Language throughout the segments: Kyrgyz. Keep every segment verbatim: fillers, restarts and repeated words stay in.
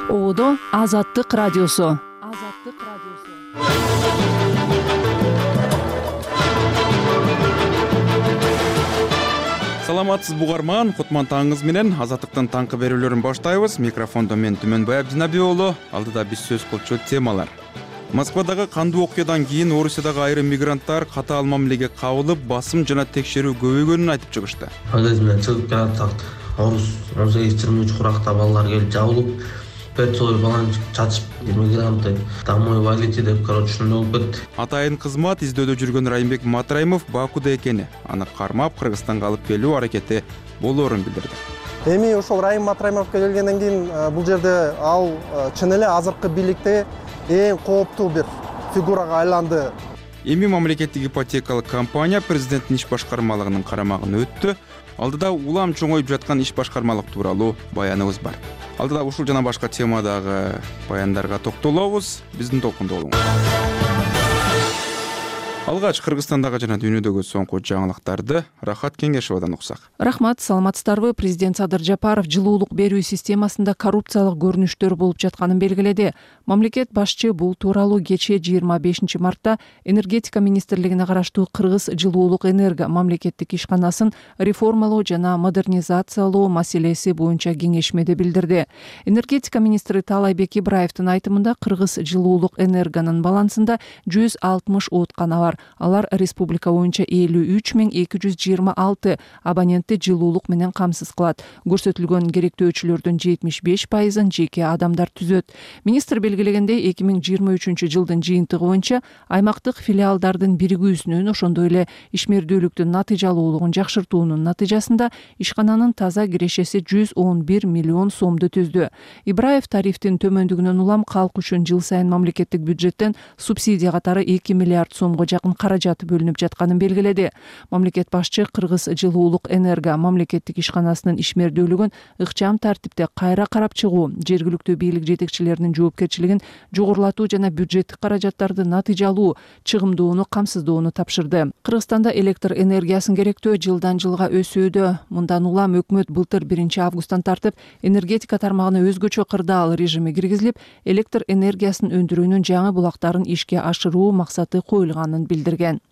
Оодо Азаттык радиосу. Азаттык радиосу. Саламатсыз бугарман, кутман таңыңыз менен Азаттыктын таңкы берүүлөрүн баштайбыз. Микрофондо мен Түмөнбай Абдинаби уулу. Алдыда биз сөз кылчу темалар. Москвадагы кандуу окуядан кийин Орусиядагы айрым мигранттар катаал мамилеге кабылып, басым жана текшерүү көбөйгөнүн айтып чыгышты. Агез менен чыгып келатсак, Орус он сегиз жыйырма үч куракта балдар келип жабылып, Перцовый балан чачып, мигранты домой валите деп, короче, ушундай болуп кетти. Атайын кызмат издөөдө жүргөн Райымбек Матраимов Бакуда экени, аны кармап Кыргызстанга алып келүү аракети болоорун билдирди. Эми ошол Райым Матраимовго келгенден кийин бул жерде ал чын эле азыркы бийликте эң кооптуу бир фигурага айланды. Эми мамлекеттик ипотекалык компания президенттин иш башкармалыгынын карамагына өттү. Алдыда улам чоңоюп жаткан иш башкармалык тууралуу баяныбыз бар. Алдыда ушул жана башка темадагы баяндарга токтолобуз. Биздин толкунда болуңуз. Алгач Кыргызстандагы жана дүйнөдөгү соңку жаңылыктарды Рахат Кеңешовадан уксак. Рахмат, саламатсыздарбы? Президент Садыр Жапаров жылуулук берүү системасында коррупциялык көрүнүштөр болуп жатканын белгиледи. Мамлекет башчы бул тууралуу кечээ жыйырма бешинчи мартта энергетика министрлигине караштуу Кыргыз жылуулук энерго мамлекеттик ишканасын реформалоо жана модернизациялоо маселеси боюнча кеңешмеде билдирди. Энергетика министри Таалайбек Ибраевдин айтымында Кыргыз жылуулук энергонун балансында жүз алтымыш ооткана бар. Алар республика боюнча элүү үч миң эки жүз жыйырма алты абонентти жылуулук менен камсыз кылат. Көрсөтүлгөн керектөөчүлөрдүн жетимиш беш пайызын жеке адамдар түзөт. Министр белгилегендей, эки миң жыйырма үчүнчү жылдын жыйынтыгы боюнча аймактык филиалдардын биригүүсүнүн, ошондой эле ишмердүүлүктүн натыйжалуулугун жакшыртуунун натыйжасында ишкананын таза кирешеси жүз он бир миллион сомду түздү. Ибраев тарифтин төмөндүгүнөн улам калк үчүн жыл сайын мамлекеттик бюджеттен субсидия катары эки миллиард сомго жакын каражат бөлүнүп жатканын белгиледи. Мамлекет башчы Кыргыз жылуулук энерго мамлекеттик ишканасынын ишмердүүлүгүн ыкчам тартипте кайра карап чыгуу, жергиликтүү бийлик жетекчилеринин жоопкерчилигин жогорулатуу жана бюджеттик каражаттарды натыйжалуу, чыгымдууну камсыздоону тапшырды. Кыргызстанда электр энергиясын керектөө жылдан жылга өсүүдө. Мындан улам өкмөт былтыр биринчи августтан тартып энергетика тармагына өзгөчө кырдаал режими киргизилип, электр энергиясын өндүрүүнүн жаңы булактарын ишке ашыруу максаты коюлганын билдирген.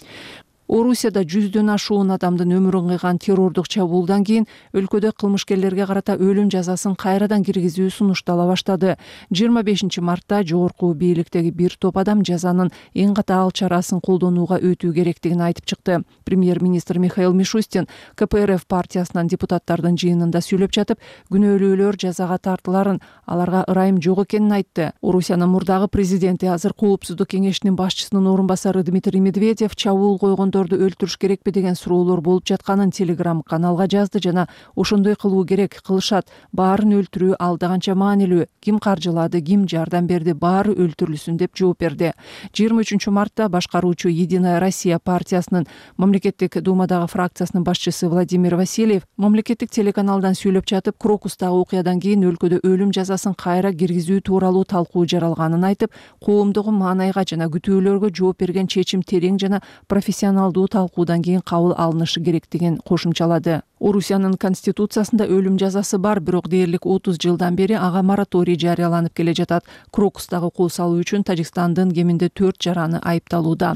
Орусияда жүздөн ашуун адамдын өмүрүн кыйган террордук чабуулдан кийин өлкөдө кылмышкерлерге карата өлүм жазасын кайрадан киргизүү сунуштала баштады. жыйырма бешинчи мартта жогорку бийликтеги бир топ адам жазанын эң катаал чарасын колдонууга өтүү керектигин айтып чыкты. Премьер-министр Михаил Мишустин ка пэ эр эф партиясынан депутаттардын жыйынында сүйлөп жатып, күнөөлүүлөр жазага тартыларын, аларга ырайым жок экенин айтты. Орусиянын мурдагы президенти, азыр Коопсуздук кеңешинин башчысынын орун басары Дмитрий Медведев чабуул койгон өлтүрүш керекпи деген суроолор болуп жатканын Telegram каналга жазды жана ошондой кылуу керек, кылышат, баарын өлтүрүү алда канча маанилүү, ким каржылады, ким жардам берди, баары өлтүрүлсүн деп жооп берди. жыйырма үчүнчү мартта башкаруучу Единая Россия партиясынын мамлекеттик думадагы фракциясынын башчысы Владимир Васильев мамлекеттик телеканалдан сүйлөп жатып, Крокустагы окуядан кийин өлкөдө өлүм жазасын кайра киргизүү тууралуу талкуу жаралганын айтып, коомдогу маанайга жана күтүүлөргө жооп берген чечим терең жана профессионал талкуудан кийин кабыл алынышы керектигин кошумчалады. Орусиянын конституциясында өлүм жазасы бар, бирок дээрлик отуз жылдан бери ага мораторий жарыяланып келе жатат. Крокустагы кол салуу үчүн Тажикстандын кеминде төрт жараны айыпталууда.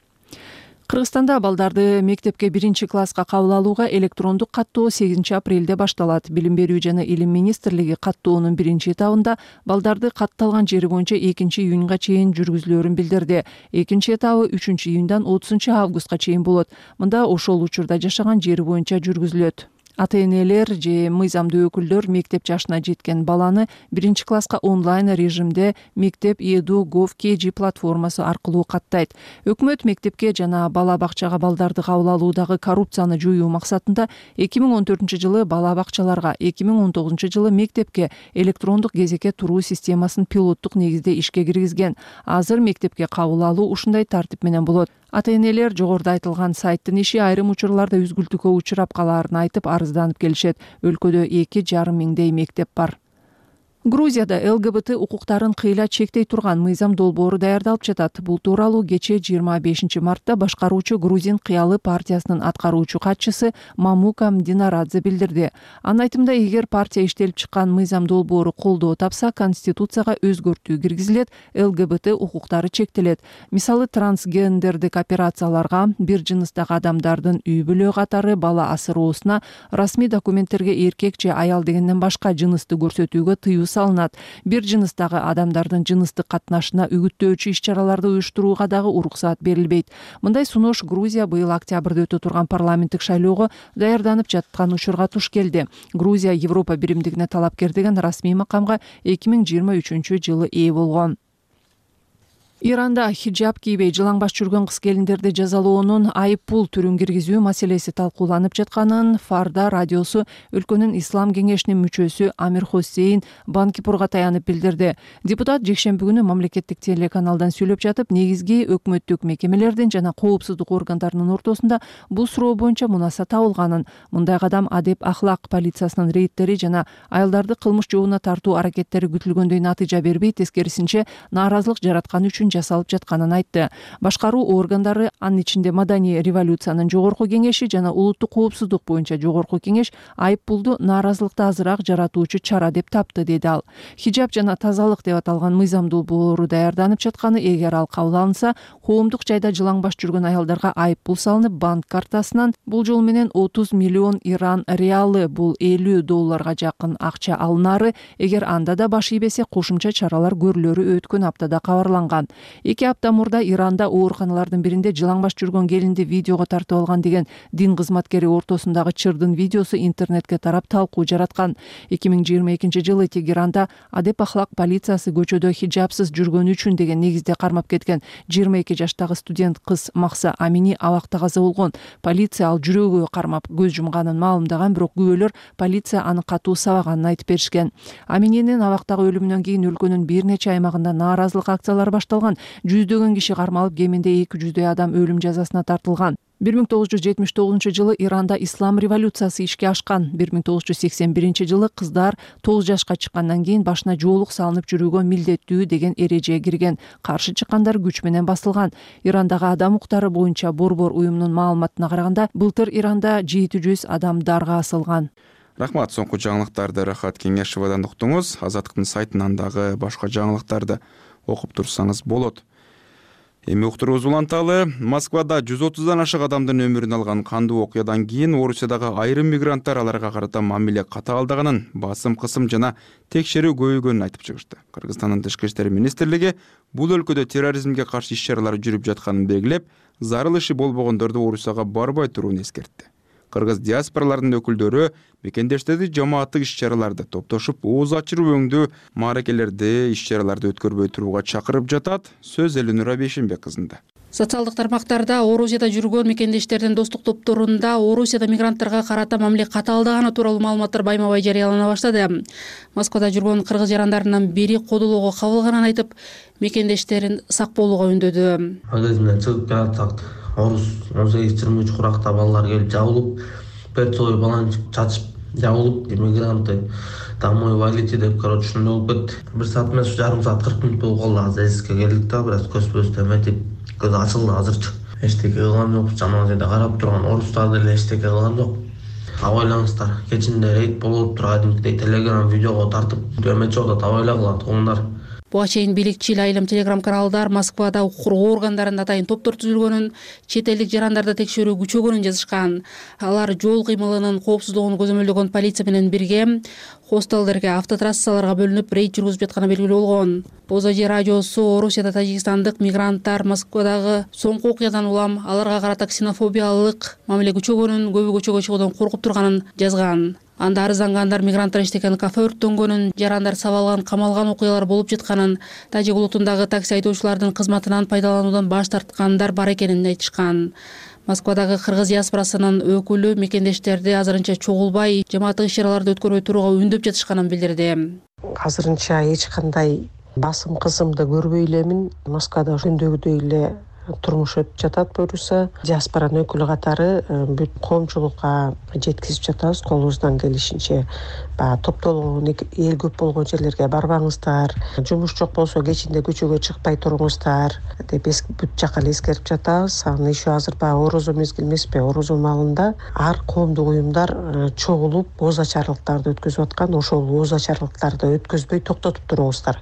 Кыргызстанда балдарды мектепке биринчи класска кабыл алууга электрондук каттоо сегизинчи апрелде башталат. Билим берүү жана илим министрлиги каттоонун биринчи этабында балдарды катталган жери боюнча экинчи июнга чейин жүргүзүлөөрүн билдирди. Экинчи этабы үчүнчү июндан отузунчу августка чейин болот. Мында ошол учурда жашаган жери боюнча жүргүзүлөт. Ата-энелер же мыйзамдуу өкүлдөр мектеп жашына жеткен баланы биринчи класска онлайн режимде мектеп эду гов кж платформасы аркылуу каттайт. Өкмөт мектепке жана бала бакчага балдарды кабыл алуудагы коррупцияны жоюу максатында эки миң он төртүнчү жылы бала бакчаларга, эки миң он тогузунчу жылы мектепке электрондук кезекке туруу системасын пилоттук негизде ишке киргизген. Азыр мектепке кабыл алуу ушундай тартип менен болот. Ата-энелер жогоруда айтылган сайттын иши айрым учурларда үзгүлтүккө учурап калаарын айтып арызданып келишет. Өлкөдө эки жарым миңдей мектеп бар. Грузияда ЛГБТ укуктарын кыйла чектей турган мыйзам долбоору даярдалып жатат. Бул тууралуу кечээ жыйырма бешинчи мартта башкаруучу Грузин кыялы партиясынын аткаруучу катчысы Мамука Мдинарадзе билдирди. Анын айтымында, эгер партия иштелип чыккан мыйзам долбоору колдоо тапса, конституцияга өзгөртүү киргизилет, ЛГБТ укуктары чектелет. Мисалы, трансгендердик операцияларга, бир жыныстагы адамдардын үй бүлө катары бала асыроосуна, расмий документтерге эркек же аял дегенден башка жынысты көрсөтүүгө тыюу салынат. Бир жыныстагы адамдардын жыныстык катнашына үгүттөөчү иш-чараларды уюштурууга дагы уруксаат берилбейт. Мындай сунуш Грузия быйыл октябрда өтө турган парламенттик шайлоого даярданып жаткан учурга туш келди. Грузия Европа биримдигине талапкер деген расмий макамга эки миң жыйырма үчүнчү жылы ээ болгон. Иранда хиджаб кийбей жылаңбаш жүргөн кыз келиндерди жазалоонун айып пул түрүн киргизүү маселеси талкууланып жатканын Фарда радиосу өлкөнүн ислам кеңешинин мүчөсү Амир Хусейн Банкипурга таянып билдирди. Депутат жекшемби күнү мамлекеттик телеканалдан сүйлөп жатып, негизги өкмөттүк мекемелердин жана коопсуздук органдарынын ортосунда бул суроо боюнча мунаса табылганын, мындай кадам адеп ахлак полициясынын рейдтери жана аялдарды кылмыш жообуна тартуу аракеттери күтүлгөндөй натыйжа бербей, тескерисинче нааразылык жараткан үчүн жасалып жатканын айтты. Башкаруу органдары, анын ичинде Маданий революциянын жогорку кеңеши жана улуттук коопсуздук боюнча жогорку кеңеш айып пулду нааразылыкты азыраак жаратуучу чара деп тапты, деди ал. Хиджаб жана тазалык деп аталган мыйзам долбоору даярданып жатканы, эгер ал кабыл алынса, коомдук жайда жылаңбаш жүргөн аялдарга айып пул салынып, банк картасынан бул жол менен отуз миллион Иран реалы, бул элүү долларга жакын акча алынары, эгер анда да баш ийбесе кошумча чаралар көрүлөрү өткөн аптада кабарланган. Эки апта мурда Иранда ооруканалардын биринде жылаңбаш жүргөн келинди видеого тартып алган деген дин кызматкери ортосундагы чырдын видеосу интернетке тарап талкуу жараткан. эки миң жыйырма экинчи жылы Тегеранда адеп ахлак полициясы көчөдө хиджабсыз жүргөнү үчүн деген негизде кармап кеткен жыйырма эки жаштагы студент кыз Макса Амини абакта каза болгон. Полиция ал жүрөгү кармап көз жумганын маалымдаган, бирок күбөлөр полиция аны катуу сабаганын айтып беришкен. Амининин абактагы өлүмүнөн кийин өлкөнүн бир нече аймагында нааразылык акциялары башталган. Жүздөгөн киши кармалып, кеминде эки жүздөй адам өлүм жазасына тартылган. бир миң тогуз жүз жетимиш тогузунчу жылы Иранда ислам революциясы ишке ашкан. бир миң тогуз жүз сексен биринчи жылы кыздар тогуз жашка чыккандан кийин башына жоолук салынып жүрүүгө милдеттүү деген эреже кирген. Каршы чыккандар күч менен басылган. Ирандагы адам укуктары боюнча Борбор уюмунун маалыматына караганда, былтыр Иранда жети жүз адам дарга асылган. Рахмат, соңку жаңылыктарды Рахат Кеңешевадан уктуңуз. Азаттыктын сайтынан дагы башка жаңылыктарды окуп турсаңыз болот. Эми уктурубуз уланталы. Москвада жүз отуздан ашык адамдын өмүрүн алган кандуу окуядан кийин Орусиядагы айрым мигранттар аларга карата мамиле катаалдаганын, басым кысым жана текшерүү көбөйгөнүн айтып чыгышты. Кыргызстандын Тышкы иштер министрлиги бул өлкөдө терроризмге каршы иш-чаралар жүрүп жатканын белгилеп, зарыл иши болбогондорду Орусияга барбай турууну эскертти. Кыргыз диаспораларынын өкүлдөрү мекендештерди жамааттык иш-чараларды топтошуп, ооз ачыруу өңдүү мааракелерди, иш-чараларды өткөрбөй турууга чакырып жатат. Сөз Элинура Бейшенбек кызында. Социалдык тармактарда Орусияда жүргөн мекендештердин достук топторунда Орусияда мигранттарга карата мамиле катаалдаганы тууралуу маалыматтар байма-бай жарыялана баштады. Москвада жүргөн кыргыз жарандарынын бири кодолоого кабылганын айтып, мекендештерин сак болууга үндөдү. Магазинден чыгып келатсак, Орус он сегиз жыйырма үч куракта балалар келип жабылып, перцовый баланчык чачып жабылып, иммигранты домой валите деп, короче, ушундай болуп кетти. Бир саат эмес, жарым саат кырк мүнөт болуп калды. Азыр эсикке келдик да, бир аз көз-көз эметип, көз ачылды азырчы. Эчтеке кылган жок, жаман жерде карап турган орустар деле эчтеке кылган жок. Абайлаңыздар, кечинде рейд болуп тургандыктей телеграм видеого тартып, эметчи атат, абайлагыла туугандар. Буга чейин бийликчил айылым телеграм-каналдар Москвада укук коргоо органдарында атайын топтор түзүлгөнүн, чет элдик жарандарды текшерүү күчөгөнүн жазышкан. Алар жол кыймылынын коопсуздугун көзөмөлдөгөн полиция менен бирге хостелдерге, автотрассаларга бөлүнүп рейд жүргүзүп жатканы белгилүү болгон. Озади радиосу Орусияда тажикстандык мигранттар Москвадагы соңку окуядан улам аларга карата ксенофобиялык мамиле күчөгөнүн, көбү көчөгө чыгуудан коркуп турганын жазган. Анда арыздангандар мигранттар иштеген кафе өрттөнгөнүн, жарандар сабалган, камалган окуялар болуп жатканын, Тажик улутундагы такси айдоочулардын кызматынан пайдалануудан баш тарткандар бар экенин айтышкан. Москвадагы кыргыз диаспорасынын өкүлү мекендештерди азырынча чогулбай, жамааттык иш-чараларды өткөрбөй турууга үндөп жатышканын билдирди. Азырынча эч кандай басым кысымды көрбөй элемин. Москвада күндөгүдөй эле турмуш өтүп жатат буюрса. Диаспоранын өкүлү катары бүт коомчулукка жеткизип жатабыз колубуздан келишинче. Баягы топтолгон эл көп болгон жерлерге барбаңыздар, жумуш жок болсо кечинде көчөгө чыкпай туруңуздар деп бүт жакка эле эскерип жатабыз. Аны еще азыр баягы орозо мезгил эмеспи, орозо маалында ар коомдук уюмдар чогулуп ооз ачарлыктарды өткөзүп аткан. Ошол ооз ачарлыктарды өткөзбөй токтотуп туруңуздар.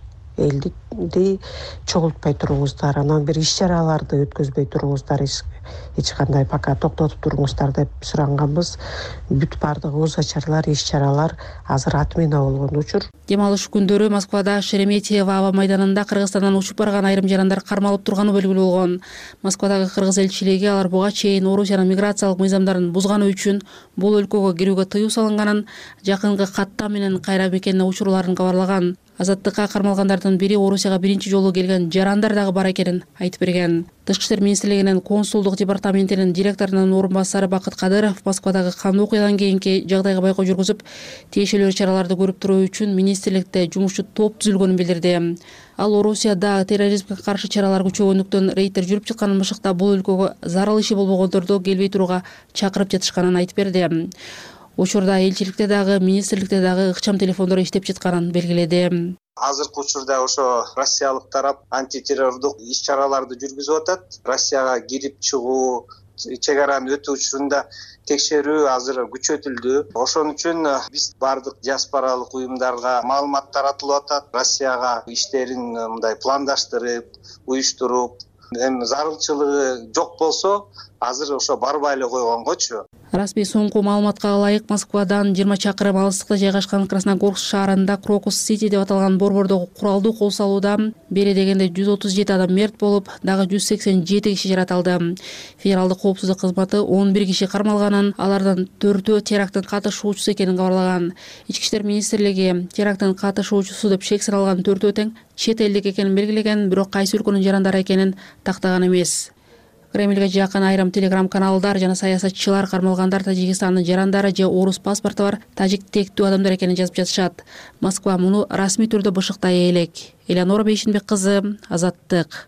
Элди чогултпай туруңуздар, анан бир иш чараларды өткөзбөй туруңуздар, эч кандай пока токтотуп туруңуздар деп суранганбыз. Бүт бардык ооз ачарлар, иш чаралар азыр отмена болгон учур. Дем алыш күндөрү Москвада Шереметьево аба майданында Кыргызстандан учуп барган айрым жарандар кармалып турганы белгилүү болгон. Москвадагы кыргыз элчилиги алар буга чейин Орусиянын миграциялык мыйзамдарын бузганы үчүн бул өлкөгө кирүүгө тыюу салынганын, жакынкы каттам менен кайра мекенине учурларын кабарлаган. Азаттыкка кармалгандардын бири Орусияга биринчи жолу келген жарандар дагы бар экенин айтып берген. Тышкы иштер министрлигинин консулдук департаментинин директорунун орун басары Бакыт Кадыров Москвадагы кандуу окуядан кийинки жагдайга байкоо жүргүзүп, тиешелүү чараларды көрүп туруу үчүн министрликте жумушчу топ түзүлгөнүн билдирди. Ал Орусияда терроризмге каршы чаралар күчөгөндүктөн рейдтер жүрүп жатканын башыкта бул өлкөгө зарыл иши болбогондорду келбей турууга чакырып жатышканын айтып берди. Учурда элчиликте дагы, министрликте дагы ыкчам телефондор иштеп жатканын белгиледи. Азыркы учурда ошо Россиялык тарап антитеррордук иш чараларды жүргүзүп атат. Россияга кирип чыгуу, чек араны өтүү учурунда текшерүү азыр күчөтүлдү. Ошон үчүн биз бардык диаспоралык уюмдарга маалымат таратылып атат. Россияга иштерин мындай пландаштырып, уюштуруп, эми зарылчылыгы жок болсо, азыр ошо барбай эле койгонгочу. Расмий соңку маалыматка ылайык Москвадан жыйырма чакырым алыстыкта жайгашкан Красногорск шаарында Крокус Сити деп аталган борбордогу куралдуу кол салууда бери дегенде жүз отуз жети адам мерт болуп, дагы жүз сексен жети киши жаратылды. Федералдык коопсуздук кызматы он бир киши кармалганын, алардын төртөө теракттын катышуучусу экенин кабарлаган. Ички иштер министрлиги теракттын катышуучусу деп шек саналган төртөө тең чет элдик экенин белгилеген, бирок кайсы өлкөнүн жарандары экенин тактаган эмес. Кремльге жакын айрым телеграм-каналдар жана саясатчылар кармалгандар Тажикстандын жарандары же орус паспорту бар тажик тектүү адамдар экенин жазып жатышат. Москва муну расмий түрдө бышыктай элек. Элеонора Бейшинбек кызы, Азаттык.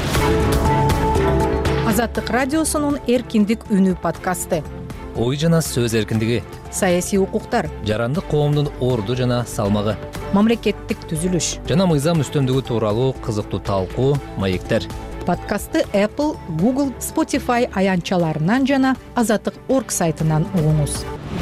Азаттык радиосунун эркиндик үнү подкасты. Ой жана сөз эркиндиги, саясий укуктар, жарандык коомдун орду жана салмагы, мамлекеттик түзүлүш жана мыйзам үстөмдүгү тууралуу кызыктуу талкуу, маектер. Подкасты Apple, Google, Spotify аянтчаларынан жана азаттык точка орг сайтынан угуңуз.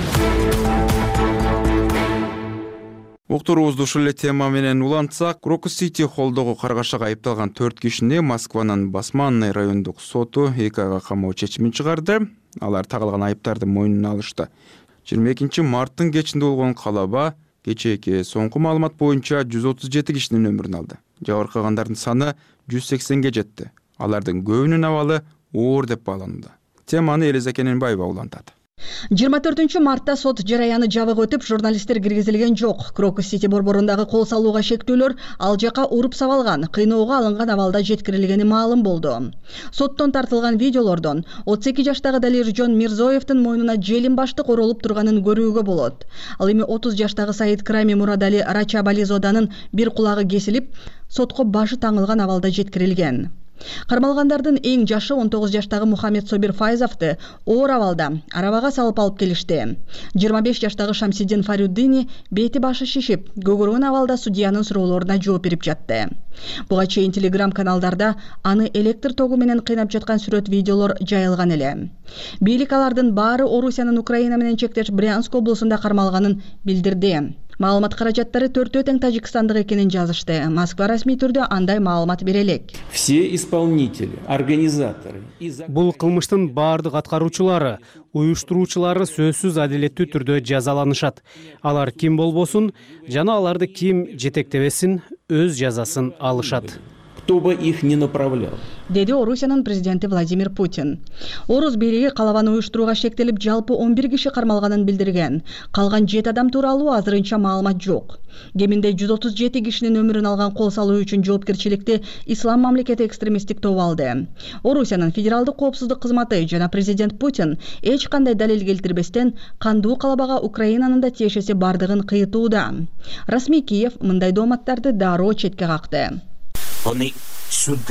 Уктуруубузду ушул эле тема менен улантсак, Крокус Сити холдогу каргашага айыпталган төрт кишини Москванын Басманный райондук соту эки айга камоо чечимин чыгарды. Алар тагылган айыптарды мойнуна алышты. жыйырма экинчи марттын кечинде болгон калаба кечээки соңку маалымат боюнча жүз отуз жети кишинин өмүрүн алды. Жабыркагандардын саны жүз сексенге жетти. Алардын көбүнүн абалы оор деп бааланууда. Теманы Элиза Кененбаева улантат. жыйырма төртүнчү мартта сот жараяны жабык өтүп, журналисттер киргизилген жок. Крокус Сити борборундагы кол салууга шектүүлөр ал жака уруп сабалган, кыйноого алынган абалда жеткирилгени маалым болду. Соттон тартылган видеолордон отуз эки жаштагы Далиржон Мирзоевдин мойнуна желин баштык оролуп турганын көрүүгө болот. Ал эми отуз жаштагы Саид Крами Мурадали Рачабализоданын бир кулагы кесилип, сотко башы таңылган абалда жеткирилген. Кармалгандардын эң жашы он тогуз жаштагы Мухаммед Собир Файзовду оор абалда арабага салып алып келишти. жыйырма беш жаштагы Шамсиддин Фарюддини бети башы шишип, көгөргөн абалда судьянын суроолоруна жооп берип жатты. Буга чейин телеграм-каналдарда аны электр тогу менен кыйнап жаткан сүрөт видеолор жайылган эле. Бийлик алардын баары Орусиянын Украина менен чектеш Брянск облусунда кармалганын билдирди. Маалымат каражаттары төртөө тең тажикстандык экенин жазышты. Москва расмий түрдө андай маалымат бере элек. Все исполнители, организаторы. Бул кылмыштын баардык аткаруучулары, уюштуруучулары сөзсүз адилеттүү түрдө жазаланышат. Алар ким болбосун жана аларды ким жетектебесин өз жазасын алышат. Кто бы их не направлял. Деди Орусиянын президенти Владимир Путин. Орус бийлиги калабаны уюштурууга шектелип, жалпы он бир киши кармалганын билдирген. Калган жети адам тууралуу азырынча маалымат жок. Кеминде жүз отуз жети кишинин өмүрүн алган кол салуу үчүн жоопкерчиликти Ислам мамлекети экстремисттик тобу алды. Орусиянын федералдык коопсуздук кызматы жана президент Путин эч кандай далил келтирбестен кандуу калабага Украинанын да тиешеси бардыгын кыйтууда. Расмий Киев мындай дооматтарды дароо четке какты. Они суды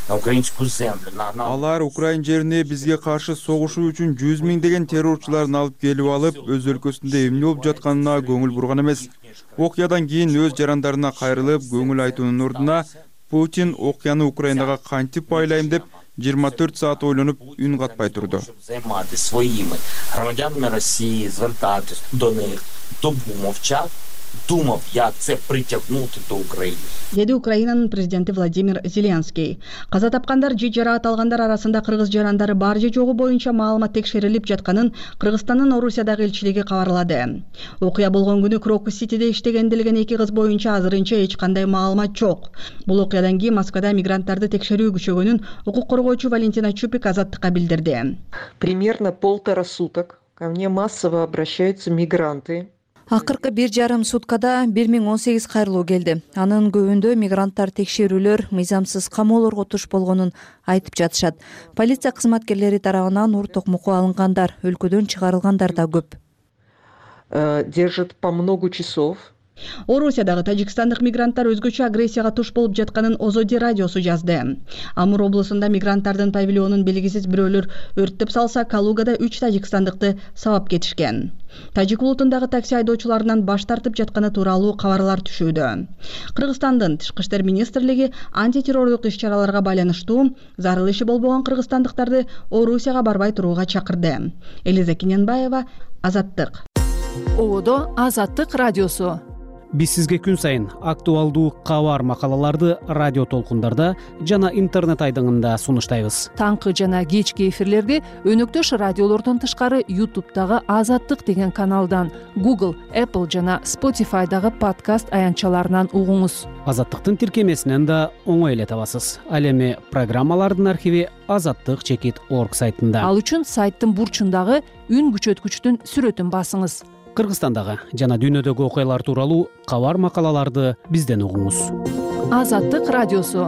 алар Украин жерине бизге каршы согушуу үчүн жүз миңдеген террорчуларын алып келип алып, өз өлкөсүндө эмне болуп жатканына көңүл бурган эмес. Окуядан кийин өз жарандарына кайрылып, көңүл айтуунун ордуна Путин окуяны Украинага кантип байлайм деп жыйырма төрт саат ойлонуп, үн катпай турду. Думав, як це притягнути до України. Деди Украинанын президенти Владимир Зеленский. Каза тапкандар же жараат алгандар арасында кыргыз жарандары бар же жогу боюнча маалымат текшерилип жатканын Кыргызстандын Орусиядагы элчилиги кабарлады. Окуя болгон күнү Крокус Ситиде иштеген делген эки кыз боюнча азырынча эч кандай маалымат жок. Бул окуядан кийин Москвада мигранттарды текшерүү күчөгөнүн укук коргоочу Валентина Чупик Азаттыкка билдирди. Примерно полтора суток ко мне массово обращаются мигранты. Акыркы бир жарым суткада бир миң он сегиз кайрылуу келди. Анын көбүндө мигранттар текшерүүлөр, мыйзамсыз камоолорго туш болгонун айтып жатышат. Полиция кызматкерлери тарабынан ур токмокко алынгандар, өлкөдөн чыгарылгандар да көп. Держат по много часов. Орусиядагы тажикстандык мигранттар өзгөчө агрессияга туш болуп жатканын Озоди радиосу жазды. Амур облусунда мигранттардын павильонун белгисиз бирөөлөр өрттөп салса, Калугада үч тажикстандыкты сабап кетишкен. Тажик улутундагы такси айдоочуларынан баш тартып жатканы тууралуу кабарлар түшүүдө. Кыргызстандын Тышкы иштер министрлиги антитеррордук иш-чараларга байланыштуу зарыл иши болбогон кыргызстандыктарды Орусияга барбай турууга чакырды. Элиза Кененбаева, Азаттык. Ободо Азаттык радиосу. Биз сизге күн сайын актуалдуу кабар макалаларды радио толкундарда жана интернет айдыңында сунуштайбыз. Таңкы жана кечки эфирлерди өнөктөш радиолордон тышкары YouTube'дагы Азаттык деген каналдан, Google, Apple жана Spotify'дагы подкаст аянтчаларынан угуңуз. Азаттыктын тиркемесинен да оңой эле табасыз. Ал эми программалардын архиви азаттык чекит орг сайтында. Ал үчүн сайттын бурчундагы үн күчөткүчтүн сүрөтүн басыңыз. Кыргызстандагы жана дүйнөдөгү окуялар тууралуу кабар макалаларды бизден угуңуз. Азаттык радиосу.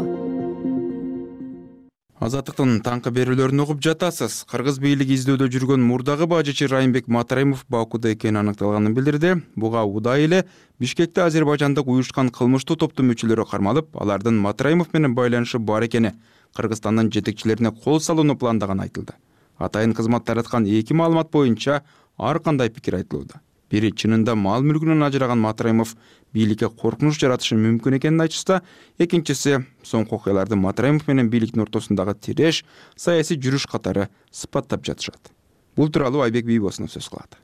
Азаттыктын таңкы берүүлөрүн угуп жатасыз. Кыргыз бийлиги издөөдө жүргөн мурдагы бажычы Райымбек Матраимов Бакуда экени аныкталганын билдирди. Буга удай эле Бишкекте Азербайжандык уюшкан кылмыштуу топтун мүчөлөрү кармалып, алардын Матраимов менен байланышы бар экени Кыргызстандын жетекчилерине кол салууну пландаганы айтылды. Атайын кызмат тараткан эки маалымат боюнча ар кандай пикир айтылууда. Бири чынында мал мүлкүнөн ажыраган Матраимов бийликке коркунуч жаратышы мүмкүн экенин айтышса, экинчиси соңку окуяларды Матраимов менен бийликтин ортосундагы тиреш, саясий жүрүш катары сыпаттап жатышат. Бул тууралуу Айбек Бийбосунов сөз кылат.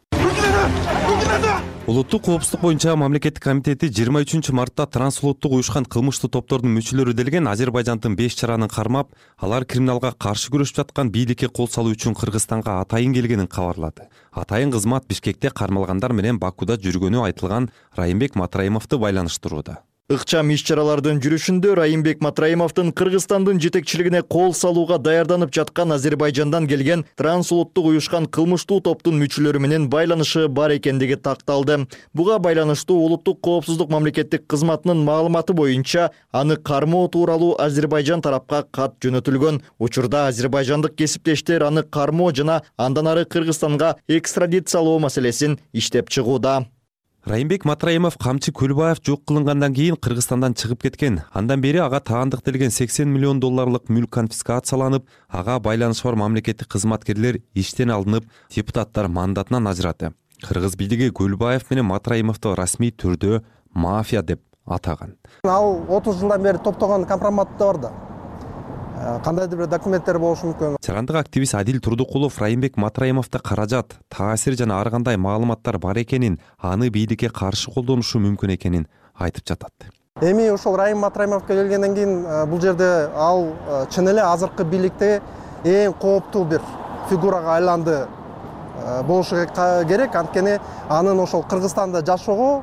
Улуттук коопсуздук боюнча мамлекеттик комитети жыйырма үчүнчү мартта трансулуттук уюшкан кылмыштуу топтордун мүчөлөрү делген Азербайжандын беш чаранын кармап, алар криминалга каршы күрөшүп жаткан бийликке кол салуу үчүн Кыргызстанга атайын келгенин кабарлады. Атайын кызмат Бишкекте кармалгандар менен Бакуда жүргөнү айтылган Райымбек Матраимовду байланыштырууда. Ыкчам иш-чаралардын жүрүшүндө Райымбек Матраимовдун Кыргызстандын жетекчилигине кол салууга даярданып жаткан Азербайжандан келген трансулуттук уюшкан кылмыштуу топтун мүчөлөрү менен байланышы бар экендиги такталды. Буга байланыштуу улуттук коопсуздук мамлекеттик кызматынын маалыматы боюнча аны кармоо тууралуу Азербайжан тарапка кат жөнөтүлгөн. Учурда азербайжандык кесиптештер аны кармоо жана андан ары Кыргызстанга экстрадициялоо маселесин иштеп чыгууда. Райымбек Матраимов камчы Көлбаев жок кылынгандан кийин Кыргызстандан чыгып кеткен. Андан бери ага таандык делген сексен миллион долларлык мүлк конфискацияланып, ага байланышы бар мамлекеттик кызматкерлер иштен алынып, депутаттар мандатынан ажырады. Кыргыз бийлиги Көлбаев менен Матраимовду расмий түрдө мафия деп атаган. Ал отуз жылдан бери топтогон компромат да бар да. Кандайдыр бир документтер болушу мүмкүн. Чарандык активист Адил Турдукулов Райымбек Матраимовдо каражат, таасир жана ар кандай маалыматтар бар экенин, аны бийликке каршы колдонушу мүмкүн экенин айтып жатат. Эми ошол Райым Матраимовго келгенден кийин бул жерде ал чын эле азыркы бийликте эң кооптуу бир фигурага айланды болушу керек. Анткени анын ошол Кыргызстанда жашоого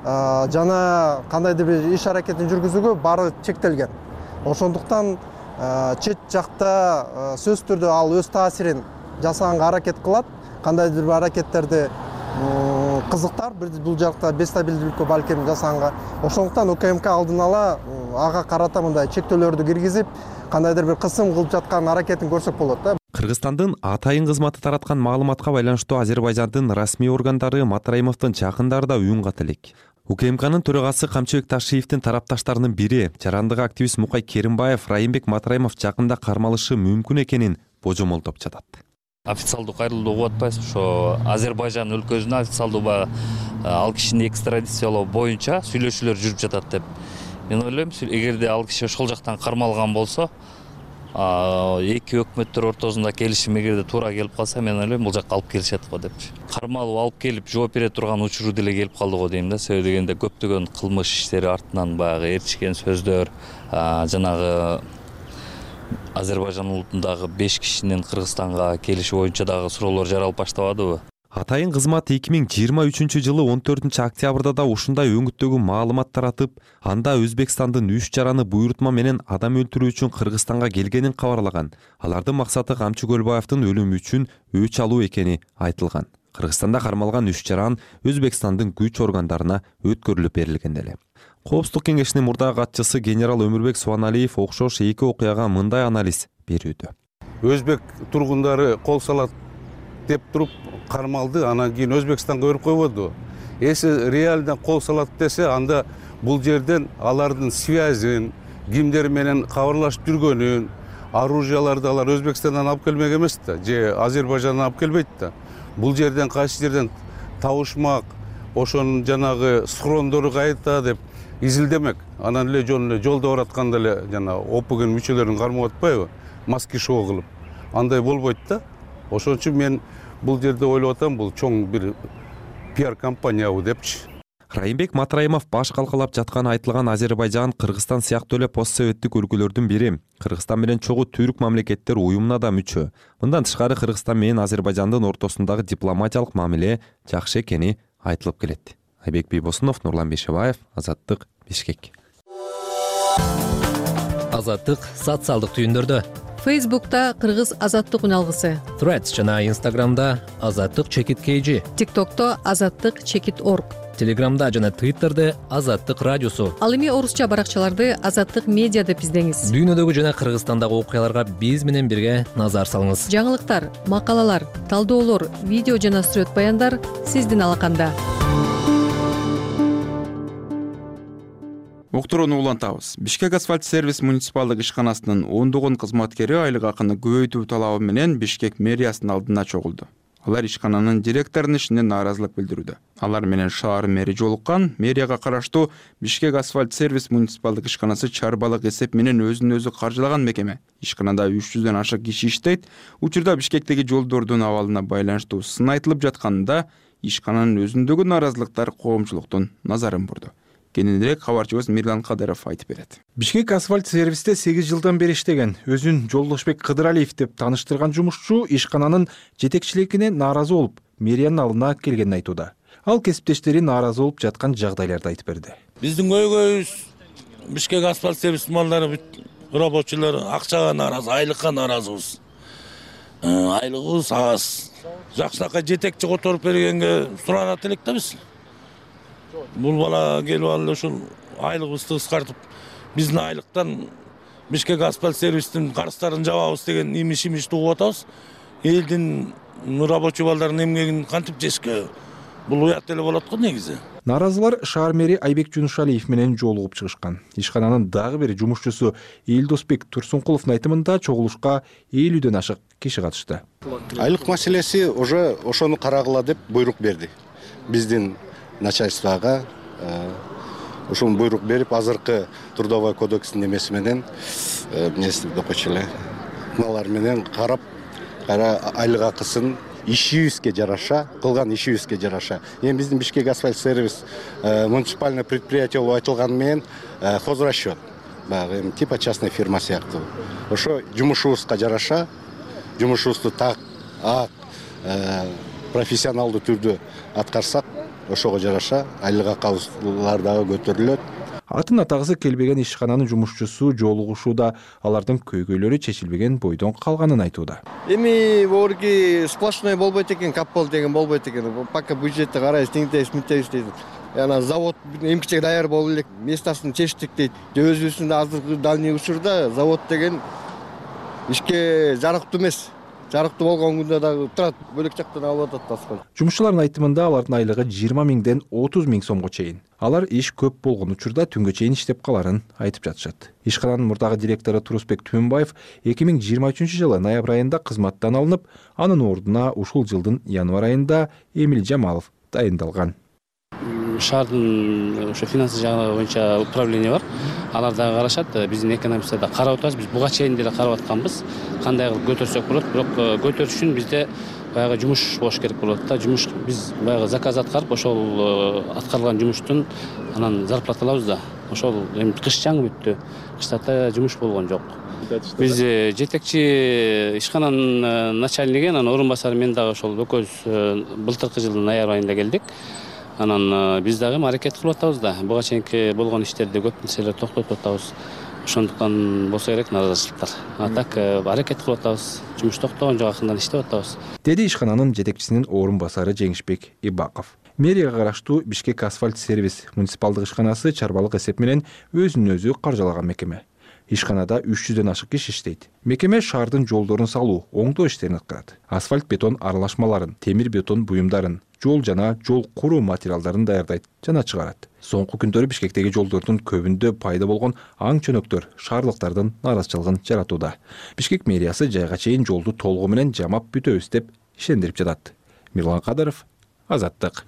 жана кандайдыр бир иш аракетин жүргүзүүгө баары чектелген. Ошондуктан чет жакта сөз түрдө ал өз таасирин жасаганга аракет кылат. Кандайдыр бир аракеттерди кызыктар, бул жакта бестабилдүүлүккө балким жасаганга. Ошондуктан УКМК алдын ала ага карата мындай чектөөлөрдү киргизип, кандайдыр бир кысым кылып жаткан аракетин көрсөк болот да. Кыргызстандын атайын кызматы тараткан маалыматка байланыштуу Азербайжандын расмий органдары Матраимовдун чакындары да үн ката элек. УКМКнын төрагасы Камчыбек Ташиевдин тарапташтарынын бири жарандык активист Мукай Керимбаев Райымбек Матраимов жакында кармалышы мүмкүн экенин божомолдоп жатат. Официалдуу кайрылуу угуп атпайбыз, ошо Азербайжан өлкөсүнө официалдуу баягы ал кишини экстрадициялоо боюнча сүйлөшүүлөр жүрүп жатат деп мен ойлойм. Эгерде ал киши ошол жактан кармалган болсо, эки өкмөттөр ортосунда келишим эгерде туура келип калса, мен ойлойм бул жакка алып келишет го депчи. Кармалып алып келип жооп бере турган учуру деле келип калды го дейм да. Себеби дегенде көптөгөн кылмыш иштери артынан баягы ээрчишкен сөздөр, жанагы Азербайжан улутундагы беш кишинин Кыргызстанга келиши боюнча дагы суроолор жаралып баштабадыбы? Атайын кызмат эки миң жыйырма үчүнчү жылы он төртүнчү октябрда да ушундай өңүттөгү маалымат таратып, анда Өзбекстандын үч жараны буйрутма менен адам өлтүрүү үчүн Кыргызстанга келгенин кабарлаган. Алардын максаты Камчы Көлбаевдин өлүмү үчүн өч алуу экени айтылган. Кыргызстанда кармалган үч жаран Өзбекстандын күч органдарына өткөрүлүп берилген эле. Коопсуздук кеңешинин мурдагы катчысы генерал Өмүрбек Суаналиев окшош эки окуяга мындай анализ берүүдө. Өзбек тургундары кол салат деп туруп кармалды, анан кийин Өзбекстанга өрүп койбоду. Эси реально кол салат десе, анда бул жерден алардын связин, кимдер менен кабарлашып жүргөнүн, оружияларды алар Өзбекстандан алып келмек эмес да, же Азербайжандан алып келбейт да. Бул жерден кайсы жерден табышмак, ошонун жанагы схрондору кайда деп изилдемек. Анан эле жөн эле жолдо баратканда эле жана опуген мүчөлөрүн кармап атпайбы? Маски шоу кылып. Андай болбойт да. Ошон үчүн мен бул жерде ойлоп атам, бул чоң бир пиар компаниябы депчи. Райымбек Матраимов баш калкалап жатканы айтылган Азербайжан, Кыргызстан сыяктуу эле постсоветтик өлкөлөрдүн бири. Кыргызстан менен чогуу түрк мамлекеттер уюмуна да мүчө. Мындан тышкары Кыргызстан менен Азербайжандын ортосундагы дипломатиялык мамиле жакшы экени айтылып келет. Айбек Бийбосунов, Нурлан Бейшебаев, Азаттык, Бишкек. Азаттык социалдык түйүндөрдө. Фейсбукта Кыргыз Азаттык үналгысы, Threads жана Инстаграмда Азаттык чекит kg, ТикТокто Азаттык чекит орг, Телеграмда жана Твиттерде Азаттык радиосу. Ал эми орусча баракчаларды Азаттык медиа деп издеңиз. Дүйнөдөгү жана Кыргызстандагы окуяларга биз менен бирге назар салыңыз. Жаңылыктар, макалалар, талдоолор, видео жана сүрөт баяндар сиздин алаканда. Уктурууну улантабыз. Бишкек асфальт сервис муниципалдык ишканасынын ондогон кызматкери айлык акыны көбөйтүү талабы менен Бишкек мэриясынын алдына чогулду. Алар ишкананын директорунун ишине нааразылык билдирүүдө. Алар менен шаар мэри жолуккан. Мэрияга караштуу Бишкек асфальт сервис муниципалдык ишканасы чарбалык эсеп менен өзүн өзү каржылаган мекеме. Ишканада үч жүздөн ашык киши иштейт. Учурда Бишкектеги жолдордун абалына байланыштуу сын айтылып жатканында ишкананын өзүндөгү нааразылыктар коомчулуктун назарын бурду. Кененирээк кабарчыбыз Мирлан Кадыров айтып берет. Бишкек асфальт сервисте сегиз жылдан бери иштеген, өзүн Жолдошбек Кыдыралиев деп тааныштырган жумушчу ишкананын жетекчилигине нааразы болуп, мэриянын алдына келгенин айтууда. Ал кесиптештери нааразы болуп жаткан жагдайларды айтып берди. Биздин көйгөйүбүз Бишкек асфальт сервис малдары рабочилар акчага нааразы, айлыкка нааразыбыз. Айлыгыбыз аз. Жакшынакай жетекчи которуп бергенге суранат элек да биз. Бул бала келип алып ушул айлыгыбызды кыскартып, биздин айлыктан Бишкек асфальт сервистин карыздарын жабабыз деген имиш-имишти угуп атабыз. Элдин рабочий балдардын эмгегин кантип жешке? Бул уят эле болот го негизи. Нааразылар шаар мэри Айбек Жунушалиев менен жолугуп чыгышкан. Ишкананын дагы бир жумушчусу Элдосбек Турсункуловдун айтымында чогулушка элүүдөн ашык киши катышты. Айлык маселеси уже ошону карагыла деп буйрук берди. Биздин начальствага ошол буйрук берип, азыркы трудовой кодекстин эмеси менен эмнеси деп койчу малар менен карап, айлык акысын ишибизге жараша, кылган ишибизге жараша. Эми биздин Бишкек асфальт сервис муниципальный предприятие болуп айтылганы менен хозрасчет, баягы эми типа частный фирма сыяктуу. Ошо жумушубузга жараша, жумушубузду так, ак, профессионалдуу түрдө аткарсак, ошого жараша айлык акыбыздар дагы көтөрүлөт. Атын атагысы келбеген ишкананын жумушчусу жолугушууда алардын көйгөйлөрү чечилбеген бойдон калганын айтууда. Эми борги сплошной болбойт экен, каппол деген болбойт экен. Пока бюджетти карайбыз, тиңтейбиз, мынтейбиз дейт. Ана завод эмкичек даяр болуп элек, местасын чечтик дейт. Өзүбүздүн азыркы дальний учурда завод деген ишке жарыктуу эмес. жарыктуу болгон күндө дагы турат, бөлөк жактан алып атат асфальт. Жумушчулардын айтымында алардын айлыгы жыйырма миңден отуз миң сомго чейин. Алар иш көп болгон учурда түнгө чейин иштеп каларын айтып жатышат. Ишкананын мурдагы директору Турусбек Түмөнбаев эки миң жыйырма үчүнчү жылы ноябрь айында кызматтан алынып, анын ордуна ушул жылдын январь айында Эмиль Жамалов дайындалган. Шаардын ошо финансы жагы боюнча управление бар. Алар дагы карашат. Биздин экономистер да карап атабыз. Биз буга чейин деле карап атканбыз. Кандай кылып көтөрсөк болот, бирок көтөрүш үчүн бизде баягы жумуш болуш керек болот да. Жумуш биз баягы заказ аткарып, ошол аткарылган жумуштун анан зарплата алабыз да. Ошол эми кыш жаңы бүттү. Кыштата жумуш болгон жок. Биз жетекчи ишкананын начальниги, анан орун басары мен дагы ошол экөөбүз былтыркы жылдын ноябрь айында келдик. Анан биз дагы аракет кылып атабыз да. Буга чейинки болгон иштерди көп нерселер токтотуп атабыз. Ошондуктан болсо керек наразычылыктар. А так аракет кылып атабыз. Жумуш токтогон жок, акырындан иштеп атабыз. Деди ишкананын жетекчисинин орун басары Жеңишбек Ибаков. Мэрияга караштуу Бишкек асфальт сервис муниципалдык ишканасы чарбалык эсеп менен өзүн өзү каржылаган мекеме. Ишканада үч жүздөн ашык киши иштейт. Мекеме шаардын жолдорун салуу, оңдоо иштерин аткарат. Асфальт бетон аралашмаларын, темир бетон буюмдарын, жол жана жол куруу материалдарын даярдайт жана чыгарат. Соңку күндөрү Бишкектеги жолдордун көбүндө пайда болгон аң чөнөктөр шаардыктардын нааразычылыгын жаратууда. Бишкек мэриясы жайга чейин жолду толугу менен жамап бүтөбүз деп ишендирип жатат. Мирлан Кадыров, Азаттык.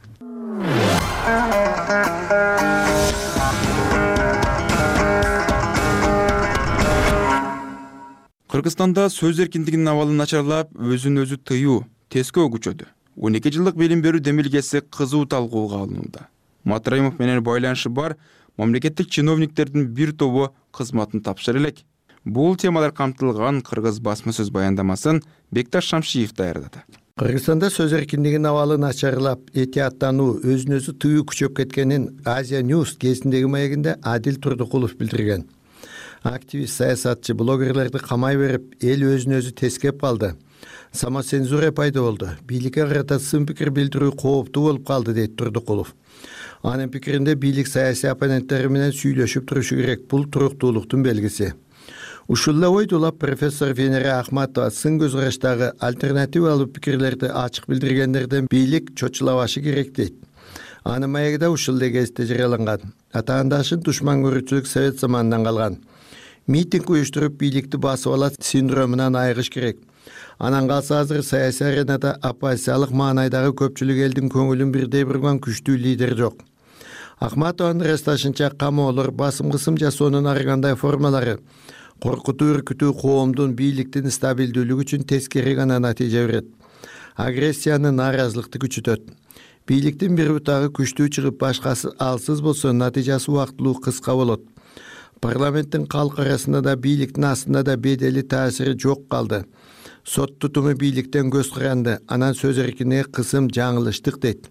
Кыргызстанда сөз эркиндигинин абалы начарлап, өзүн өзү тыюу тескөө күчөдү. он эки жылдык билим берүү демилгеси кызуу талкууга алынууда. Матраимов менен байланышы бар мамлекеттик чиновниктердин бир тобу кызматын тапшыра элек. Бул темалар камтылган кыргыз басма сөз баяндамасын Бекташ Шамшиев даярдады. Кыргызстанда сөз эркиндигинин абалы начарлап, этияттануу, өзүн өзү тыюу күчөп кеткенин Азия News кезиндеги маегинде Адил Турдукулов билдирген. Активист, саясатчы, блогерлерди камай берип, эл өзүн өзү тескеп калды. Самоцензура пайда болду. Бийликке карата сын пикир билдирүү кооптуу болуп калды, дейт Турдукулов. Анын пикиринде бийлик саясий оппоненттери менен сүйлөшүп турушу керек. Бул туруктуулуктун белгиси. Ушул эле ойду улап профессор Венера Ахматова сын көз караштагы альтернативалуу пикирлерди ачык билдиргендерден бийлик чочулабашы керек дейт. Анын маегиде ушул эле кезде жарыяланган. Атаандашын душман көрүүчүлүк совет заманынан калган. Митинг уюштуруп бийликти басып алат синдромунан айыгыш керек. Анан калса азыр саясий аренада оппозициялык маанайдагы көпчүлүк элдин көңүлүн бирдей бурган күчтүү лидер жок. Ахматованын ырасташынча камоолор, басым кысым жасоонун ар кандай формалары коркутуу, үркүтүү коомдун бийликтин стабилдүүлүгү үчүн тескери гана натыйжа берет. Агрессияны, нааразылыкты күчөтөт. Бийликтин бир бутагы күчтүү чыгып, башкасы алсыз болсо, натыйжасы убактылуу кыска болот. Парламенттин калк арасында да бийликтин астында да бедели таасири жок калды. Сот тутуму бийликтен көз каранды, анан сөз эркинине кысым жаңылыштык дейт.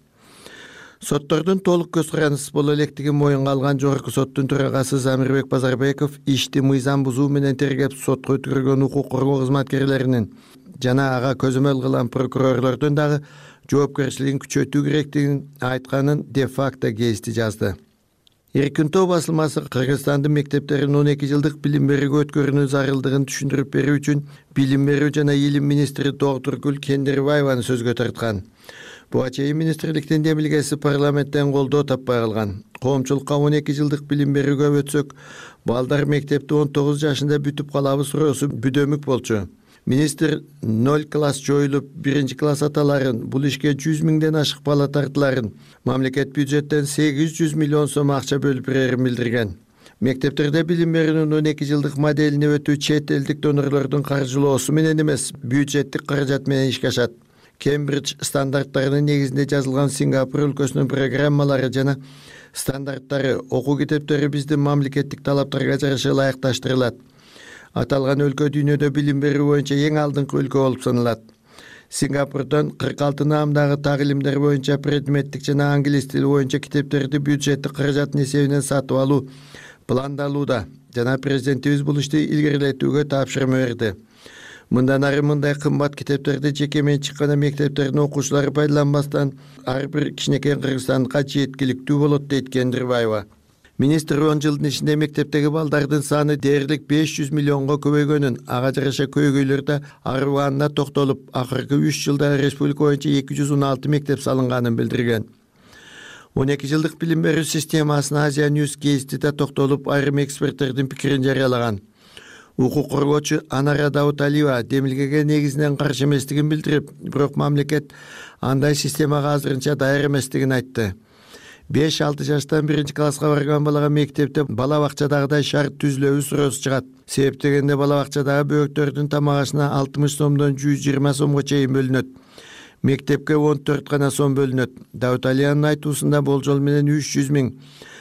Соттордун толук көз карандысыз боло электигин моюнга алган жогорку соттун төрагасы Замирбек Базарбеков ишти мыйзам бузуу менен тергеп сотко өткөргөн укук коргоо кызматкерлеринин жана ага көзөмөл кылган прокурорлордун дагы жоопкерчилигин күчөтүү керектигин айтканын де-факто гезити жазды. Эркинтоо басылмасы Кыргызстандын мектептерин он эки жылдык билим берүүгө өткөрүүнүн зарылдыгын түшүндүрүп берүү үчүн билим берүү жана илим министри Доктургүл Кендирбаеваны сөзгө тарткан. Буга чейин министрликтин демилгеси парламенттен колдоо таппай калган. Коомчулукка он эки жылдык билим берүүгө өтсөк, балдар мектепти он тогуз жашында бүтүп калабы суроосу бүдөмүк болчу. Министр ноль класс жоюлуп, биринчи класс аталарын, бул ишке жүз миңден ашык бала тартыларын, мамлекет бюджеттен сегиз жүз миллион сом акча бөлүп берерин билдирген. Мектептерде билим берүүнүн он эки жылдык моделине өтүү чет элдик донорлордун каржылоосу менен эмес, бюджеттик каражат менен ишке ашат. Кембридж стандарттарынын негизинде жазылган Сингапур өлкөсүнүн программалары жана стандарттары, окуу китептери биздин мамлекеттик талаптарга жараша ылайыкташтырылат. Аталган өлкө дүйнөдө билим берүү боюнча эң алдыңкы өлкө болуп саналат. Сингапурдан кырк алты наамдагы так илимдер боюнча предметтик жана англис тили боюнча китептерди бюджеттик каражаттын эсебинен сатып алуу пландалууда жана президентибиз бул ишти илгерилетүүгө тапшырма берди. Мындан ары мындай кымбат китептерди жеке менчик мектептердин окуучулары пайдаланбастан ар бир кичинекей кыргызстандыкка жеткиликтүү болот, дейт Кендирбаева. Министр он жылдын ичинде мектептеги балдардын саны дээрлик беш жүз миллионго көбөйгөнүн, ага жараша көйгөйлөр да арыбаанына токтолуп, акыркы үч жылда республика боюнча эки жүз он алты мектеп салынганын билдирген. он эки жылдык билим берүү системасына Азия News гезитиде токтолуп, айрым эксперттердин пикирин жарыялаган. Укук коргоочу Анара Дауталиева демилгеге негизинен каршы эместигин билдирип, бирок мамлекет андай системага азырынча даяр эместигин айтты. беш алты жаштан биринчи класска барган балага мектепте бала бакчадагыдай шарт түзүлөбү суроосу чыгат. Себеп дегенде бала бакчадагы бөбөктөрдүн тамак ашына алтымыш сомдон жүз жыйырма сомго чейин бөлүнөт. Мектепке он төрт гана сом бөлүнөт. Дауталиянын айтуусунда болжол менен үч жүз миң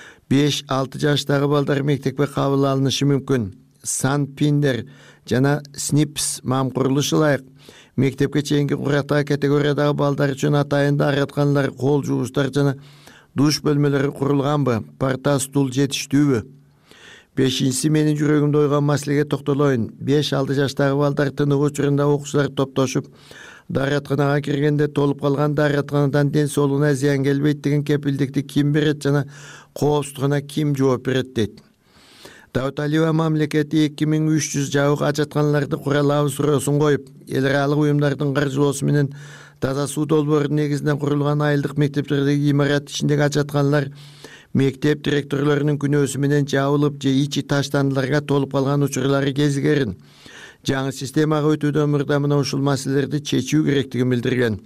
беш алты жаштагы балдар мектепке кабыл алынышы мүмкүн. Санпиндер жана снипс мам курулушу ылайык. Мектепке чейинки курактагы категориядагы балдар үчүн атайын дааратканалар, кол жуугучтар жана душ бөлмөлөрү курулганбы, парта, стул жетиштүүбү? Бешинчиси менин жүрөгүмдө ойгон маселеге токтолоюн. беш алты жаштагы балдар тыныгуу учурунда окуучулар топтошуп, дааратканага киргенде толуп калган дааратканадан ден соолугуна зыян келбейт деген кепилдикти ким берет жана коопсуздугуна ким жооп берет дейт. Дауталиева мамлекети эки миң үч жүз жабык ажатканаларды кура алабы суроосун коюп, эл аралык уюмдардын каржылоосу менен таза суу долбоору негизинен курулган айылдык мектептердеги имарат ичиндеги ажатканалар мектеп директорлорунун күнөөсү менен жабылып же ичи таштандыларга толуп калган учурлары кезигерин. Жаңы системага өтүүдөн мурда мына ушул маселелерди чечүү керектигин билдирген.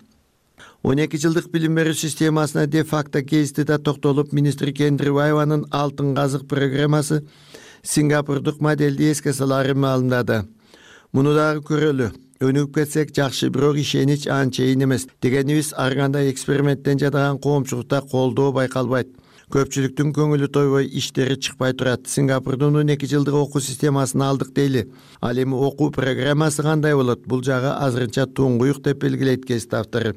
он эки жылдык билим берүү системасына де факто гезитиде токтолуп, министр Кендирбаеванын алтын казык программасы Сингапурдук моделди эске салаарын маалымдады. Муну дагы көрөлү. Өнүгүп кетсек жакшы, бирок ишенич анчейин эмес. Дегенибиз ар кандай эксперименттен жадаган коомчулукта колдоо байкалбайт. Көпчүлүктүн көңүлү тойбой, иштери чыкпай турат. Сингапурдун он эки жылдык окуу системасын алдык дейли. Ал эми окуу программасы кандай болот? Бул жагы азырынча туңгуюк деп белгилейт гезит автору.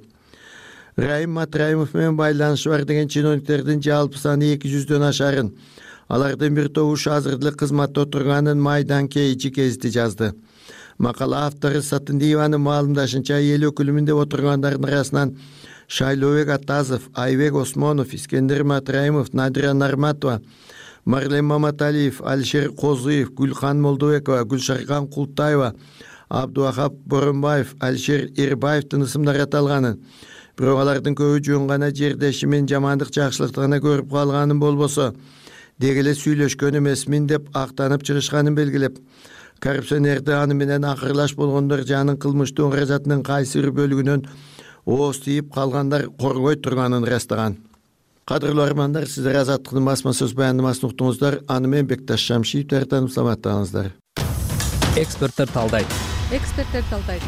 Раим Матраимов менен байланышы бар деген чиновниктердин жалпы саны эки жүздөн ашарын. Алардын бир тобу азырдык кызматта отурганын майдан кейичи гезити жазды. Макала автору Сатындиеванын маалымдашынча, эл өкүлүмүндө отургандардын арасынан Шайлообек Атазов, Айбек Осмонов, Искендер Матраимов, Надира Нарматова, Марлен Маматалиев, Алишер Козуев, Гүлхан Молдобекова, Гүлшаркан Култаева, Абдуахап Боронбаев, Алишер Ирбаевдин ысымдары аталганын. Бирок алардын көбү жөн гана жердеши менен жамандык жакшылыкты гана көрүп калганын болбосо, деги эле сүйлөшкөн эмесмин деп актанып чыгышканын белгилеп, коррупционерди аны менен акырлаш болгондор жанын кылмыштуу каражатынын кайсы бир бөлүгүнөн ооз тийип калгандар коргой турганын ырастаган. Кадырлуу армандар, сиздер Азаттыктын басма сөз баяндамасын уктуңуздар. Аны менен Бекташ Шамшиев тарапынан саламаттаңыздар. Эксперттер талдайт. Эксперттер талдайт.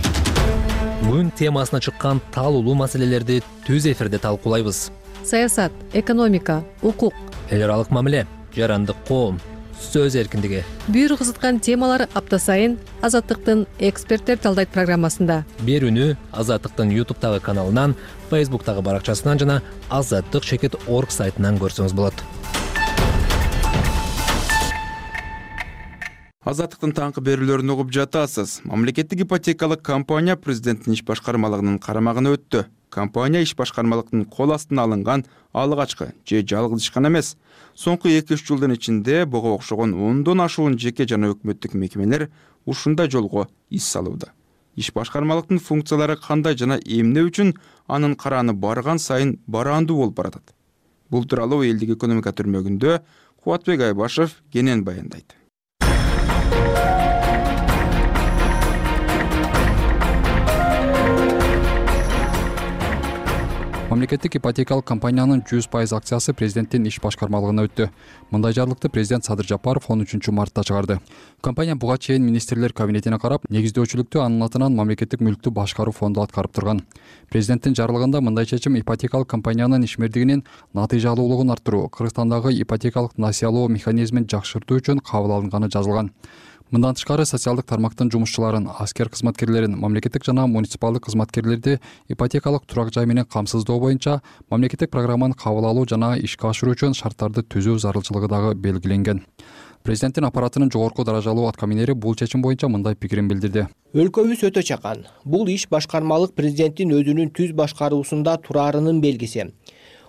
Бүгүн темасына чыккан талуулуу маселелерди түз эфирде талкуулайбыз. Саясат, экономика, укук, эл аралык мамиле, жарандык коом, сөз эркиндиги. Бүйүр кызыткан темалар апта сайын Азаттыктын Эксперттер талдайт программасында. Берүүнү Азаттыктын ютубтагы каналынан, фейсбуктагы баракчасынан жана азаттык чекит орг сайтынан көрсөңүз болот. Азаттыктын таңкы берүүлөрүн угуп жатасыз. Мамлекеттик ипотекалык компания президенттин иш башкармалыгынын карамагына өттү. Компания иш башкармалыктын кол астына алынган алгачкы же жалгыз ишкана эмес. Соңку эки үч жылдын ичинде буга окшогон ондон ашуун жеке жана өкмөттүк мекемелер ушундай жолго ис салууда. Иш башкармалыктын функциялары кандай жана эмне үчүн анын карааны барган сайын бараандуу болуп баратат? Бул тууралуу элдик экономика түрмөгүндө Кубатбек Айбашев кенен баяндайт. Мамлекеттик ипотекалык компаниянын жүз пайыз акциясы президенттин иш башкармалыгына өттү. Мындай жарлыкты президент Садыр Жапаров он үчүнчү мартта чыгарды. Компания буга чейин министрлер кабинетине карап, негиздөөчүлүктү анын атынан мамлекеттик мүлктү башкаруу фонду аткарып турган. Президенттин жарлыгында мындай чечим ипотекалык компаниянын ишмердигинин натыйжалуулугун арттыруу, Кыргызстандагы ипотекалык насыялоо механизмин жакшыртуу үчүн кабыл алынганы жазылган. Мындан тышкары социалдык тармактын жумушчуларын, аскер кызматкерлерин, мамлекеттик жана муниципалдык кызматкерлерди ипотекалык турак жай менен камсыздоо боюнча мамлекеттик программаны кабыл алуу жана ишке ашыруу үчүн шарттарды түзүү зарылчылыгы дагы белгиленген. Президенттин аппаратынын жогорку даражалуу аткаминери бул чечим боюнча мындай пикирин билдирди. Өлкөбүз өтө чакан. Бул иш башкармалык президенттин өзүнүн түз башкаруусунда тураарынын белгиси.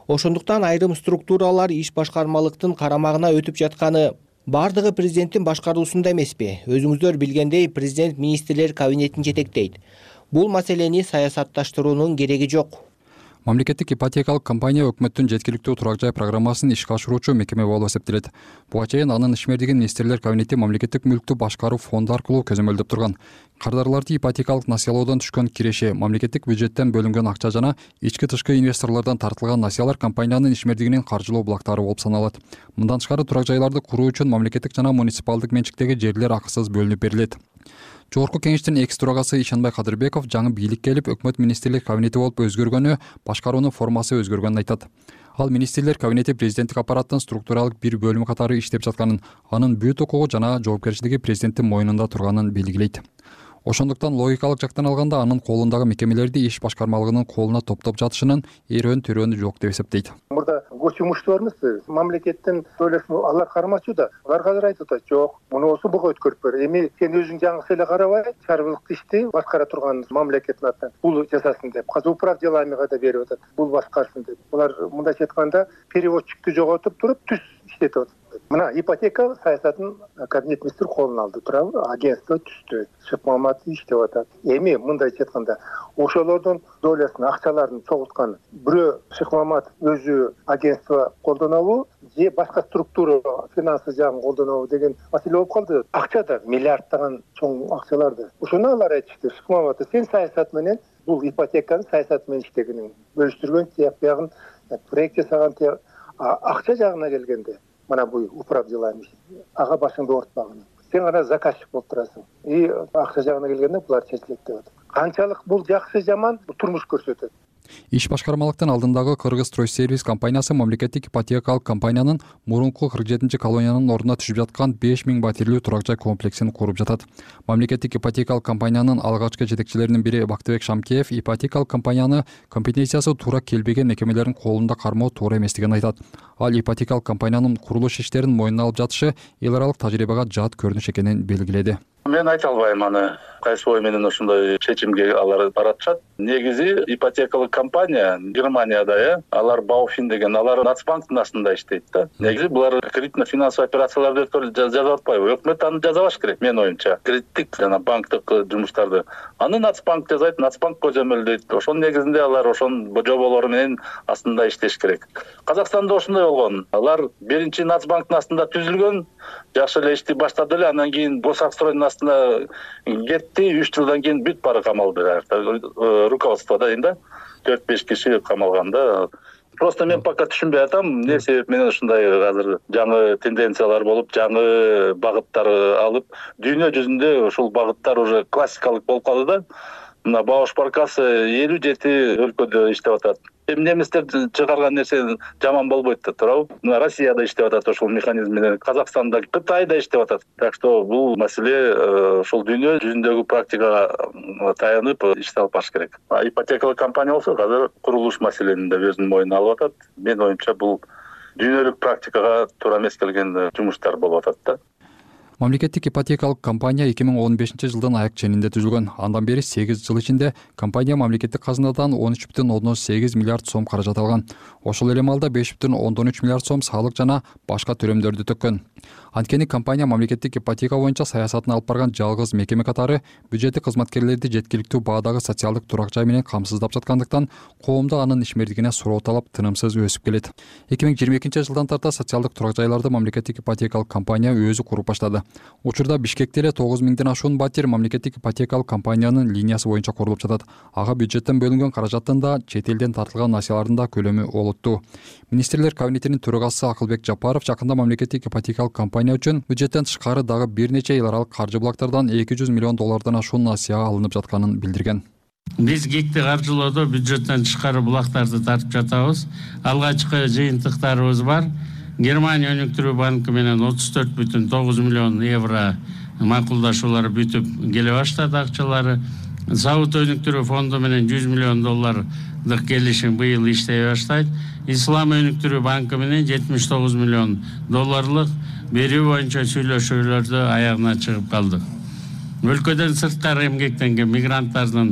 ошондуктан айрым структуралар иш башкармалыктын карамагына өтүп жатканы бардыгы президенттин башкаруусунда эмеспи? Өзүңүздөр билгендей, президент министрлер кабинетин жетектейт. Бул маселени саясатташтыруунун кереги жок. Мамлекеттик ипотекалык компания өкмөттүн жеткиликтүү турак жай программасын ишке ашыруучу мекеме болуп эсептелет. Буга чейин анын ишмердигин министрлер кабинети мамлекеттик мүлктү башкаруу фонду аркылуу көзөмөлдөп турган. Кардарларды ипотекалык насыялоодон түшкөн киреше, мамлекеттик бюджеттен бөлүнгөн акча жана ички-тышкы инвесторлордон тартылган насыялар компаниянын ишмердигинин каржылоо булактары болуп саналат. Мындан тышкары турак жайларды куруу үчүн мамлекеттик жана муниципалдык менчиктеги жерлер акысыз бөлүнүп берилет. Жогорку кеңештин экс төрагасы Ишанбай Кадырбеков жаңы бийликке келип өкмөт министрлер кабинети болуп өзгөргөнү башкаруунун формасы өзгөргөнүн айтат. Ал министрлер кабинети президенттик аппараттын структуралык бир бөлүмү катары иштеп жатканын, анын бүт укугу жана жоопкерчилиги президенттин мойнунда турганын белгилейт. Ошондуктан логикалык жактан алганда анын колундагы мекемелерди иш башкармалыгынын колуна топтоп жатышынын эрөөн төрөөнү жок деп эсептейт. Мурда госимущество бар эмеспи? Мамлекеттин төлөсүн алар кармачу да. Алар азыр айтып атат, жок, мунусу буга өткөрүп бер. Эми сен өзүң жаңысы эле карабай, чарбылык ишти башкара турган мамлекеттин атынан бул жасасын деп, казыр управ делами да берип атат. Бул башкарсын деп. Булар мындайча айтканда переводчикту жоготуп туруп түз иштетип атат. Мына ипотека саясатын кабинет министр колуна алды, туурабы? Агентство түздү. Шык Мамат иштеп атат. Эми мындайча айтканда, ошолордун долясын, акчаларын чогулткан бирөө Шык Мамат өзү агентство колдонобу, же башка структура финансы жагын колдонобу деген маселе болуп калды. Акча да миллиардтаган чоң акчаларды. Ошону алар айтышты. Шык Мамат, сен саясат менен бул ипотеканы саясат менен иштегениң, бөлүштүргөн тияк бягын проект жасаган тияк акча жагына келгенде мана бул управ делами ага башыңды оорутпагын. Сен гана заказчик болуп турасың. И акча жагына келгенде булар чечилет деп атат. Канчалык бул жакшы жаман турмуш көрсөтөт. Иш башкармалыктын алдындагы Кыргыз стройсервис компаниясы мамлекеттик ипотекалык компаниянын мурунку кырк жетинчи колониянын ордуна түшүп жаткан беш миң батирлүү турак жай комплексин куруп жатат. Мамлекеттик ипотекалык компаниянын алгачкы жетекчилеринин бири Бактыбек Шамкеев ипотекалык компанияны компетенциясы туура келбеген мекемелердин колунда кармоо туура эместигин айтат. Ал ипотекалык компаниянын курулуш иштерин мойнуна алып жатышы эл аралык тажрыйбага жат көрүнүш экенин белгиледи. Мен айта албайм аны кайсы ой менен ошондой чечимге алар баратышат. Негизи ипотекалык компания Германияда, э, алар Бауфин деген, алар Нацбанктын астында иштейт да. Негизи булар кредитно-финансовый операцияларды жазып атпайбы? Өкмөт аны жазабаш керек, менин оюмча. Кредиттик жана банктык жумуштарды аны Нацбанк жазайт, Нацбанк көзөмөлдөйт. Ошонун негизинде алар ошонун жоболору менен астында иштеш керек. Казакстанда ошондой болгон. Алар биринчи Нацбанктын астында түзүлгөн, жакшы эле ишти баштады эле, андан кийин Босакстройдун астында кетти, үч жылдан кийин бүт баары камалды. Руководствода дейм да, төрт беш киши камалганда. Просто мен пока түшүнбөй атам, эмне себеп менен ушундай азыр жаңы тенденциялар болуп, жаңы багыттар алып, дүйнө жүзүндө ушул багыттар уже классикалык болуп калды да. Мына Бауш Баркасы элүү жети өлкөдө иштеп атат. Эми немистер чыгарган нерсе жаман болбойт да, туурабы? Мына Россияда иштеп атат ошол механизм менен, Казакстанда, Кытайда иштеп атат. Так что бул маселе ошол дүйнө жүзүндөгү практикага таянып иштеп алып баш керек. Ипотекалык компания болсо азыр курулуш маселени да өзүнүн мойнуна алып атат. Менин оюмча бул дүйнөлүк практикага туура эмес келген жумуштар болуп атат да. Мамлекеттик ипотекалык компания эки миң он бешинчи жылдын аяк ченинде түзүлгөн. Андан бери сегиз жыл ичинде компания мамлекеттик казынадан он үч бүтүн ондон сегиз миллиард сом каражат алган. Ошол эле маалда беш бүтүн ондон үч миллиард сом салык жана башка төлөмдөрдү төккөн. Анткени компания мамлекеттик ипотека боюнча саясатын алып барган жалгыз мекеме катары бюджеттик кызматкерлерди жеткиликтүү баадагы социалдык турак жай менен камсыздап жаткандыктан коомдо анын ишмердигине суроо талап тынымсыз өсүп келет. эки миң жыйырма экинчи жылдан тарта социалдык турак жайларды мамлекеттик ипотекалык компания өзү куруп баштады. Учурда Бишкекте эле тогуз миңден ашуун батир мамлекеттик ипотекалык компаниянын линиясы боюнча курулуп жатат. Ага бюджеттен бөлүнгөн каражаттын да, чет элден тартылган насыялардын да көлөмү олуттуу. Министрлер кабинетинин төрагасы Акылбек Жапаров жакында мамлекеттик ипотекалык компания үчүн бюджеттен тышкары дагы бир нече эл аралык каржы булактардан эки жүз миллион доллардан ашуун насыя алынып жатканын билдирген. Биз ГИКти каржылоодо бюджеттен тышкары булактарды тартып жатабыз. Алгачкы жыйынтыктарыбыз бар. Германия өнүктүрүү банкы менен отуз төрт бүтүн тогуз миллион евро макулдашуулар бүтүп келе баштады акчалары. Саут өнүктүрүү фонду менен жүз миллион доллардык келишим быйыл иштей баштайт. Ислам өнүктүрүү банкы менен жетимиш тогуз миллион долларлык берүү боюнча сүйлөшүүлөрдө аягына чыгып калды. Өлкөдөн сырткары эмгектенген мигранттардын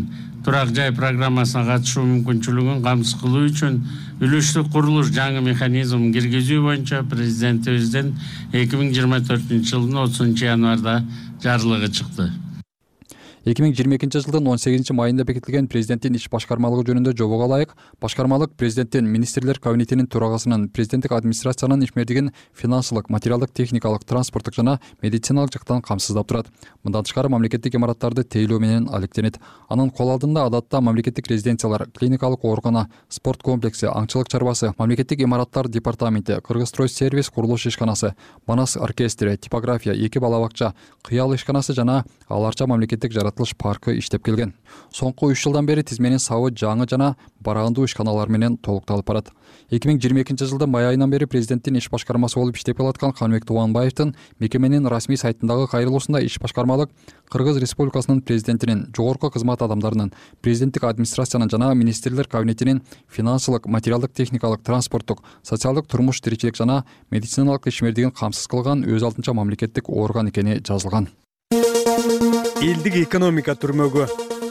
турак жай программасына катышуу мүмкүнчүлүгүн камсыз кылуу үчүн үлүштүк курулуш жаңы механизмин киргизүү боюнча президентибиздин эки миң жыйырма төртүнчү жылдын отузунчу январда жарлыгы чыкты. эки миң жыйырма экинчи жылдын он сегизинчи майында бекитилген президенттин иш башкармалыгы жөнүндө жобого ылайык башкармалык президенттин министрлер кабинетинин төрагасынын президенттик администрациянын ишмердигин финансылык, материалдык, техникалык, транспорттук жана медициналык жактан камсыздап турат. Мындан тышкары мамлекеттик имараттарды тейлөө менен алектенет. Анын кол алдында адатта мамлекеттик резиденциялар, клиникалык оорукана, спорт комплекси, аңчылык чарбасы, мамлекеттик имараттар департаменти, Кыргызстройсервис курулуш ишканасы, Манас оркестри, типография, эки бала бакча, Кыял ишканасы жана аларча мамлекеттик жаратылыш паркы иштеп келген. Соңку үч жылдан бери тизменин сабы жаңы жана бараандуу ишканалар менен толукталып барат. эки миң жыйырма экинчи жылдын май айынан бери президенттин иш башкармасы болуп иштеп келаткан Каныбек Тубанбаевдин мекеменин расмий сайтындагы кайрылуусунда иш башкармалык Кыргыз Республикасынын президентинин, жогорку кызмат адамдарынын, президенттик администрациянын жана министрлер кабинетинин финансылык, материалдык, техникалык, транспорттук, социалдык турмуш тиричилик жана медициналык ишмердигин камсыз кылган өз алдынча мамлекеттик орган экени жазылган. Элдик экономика түрмөгү.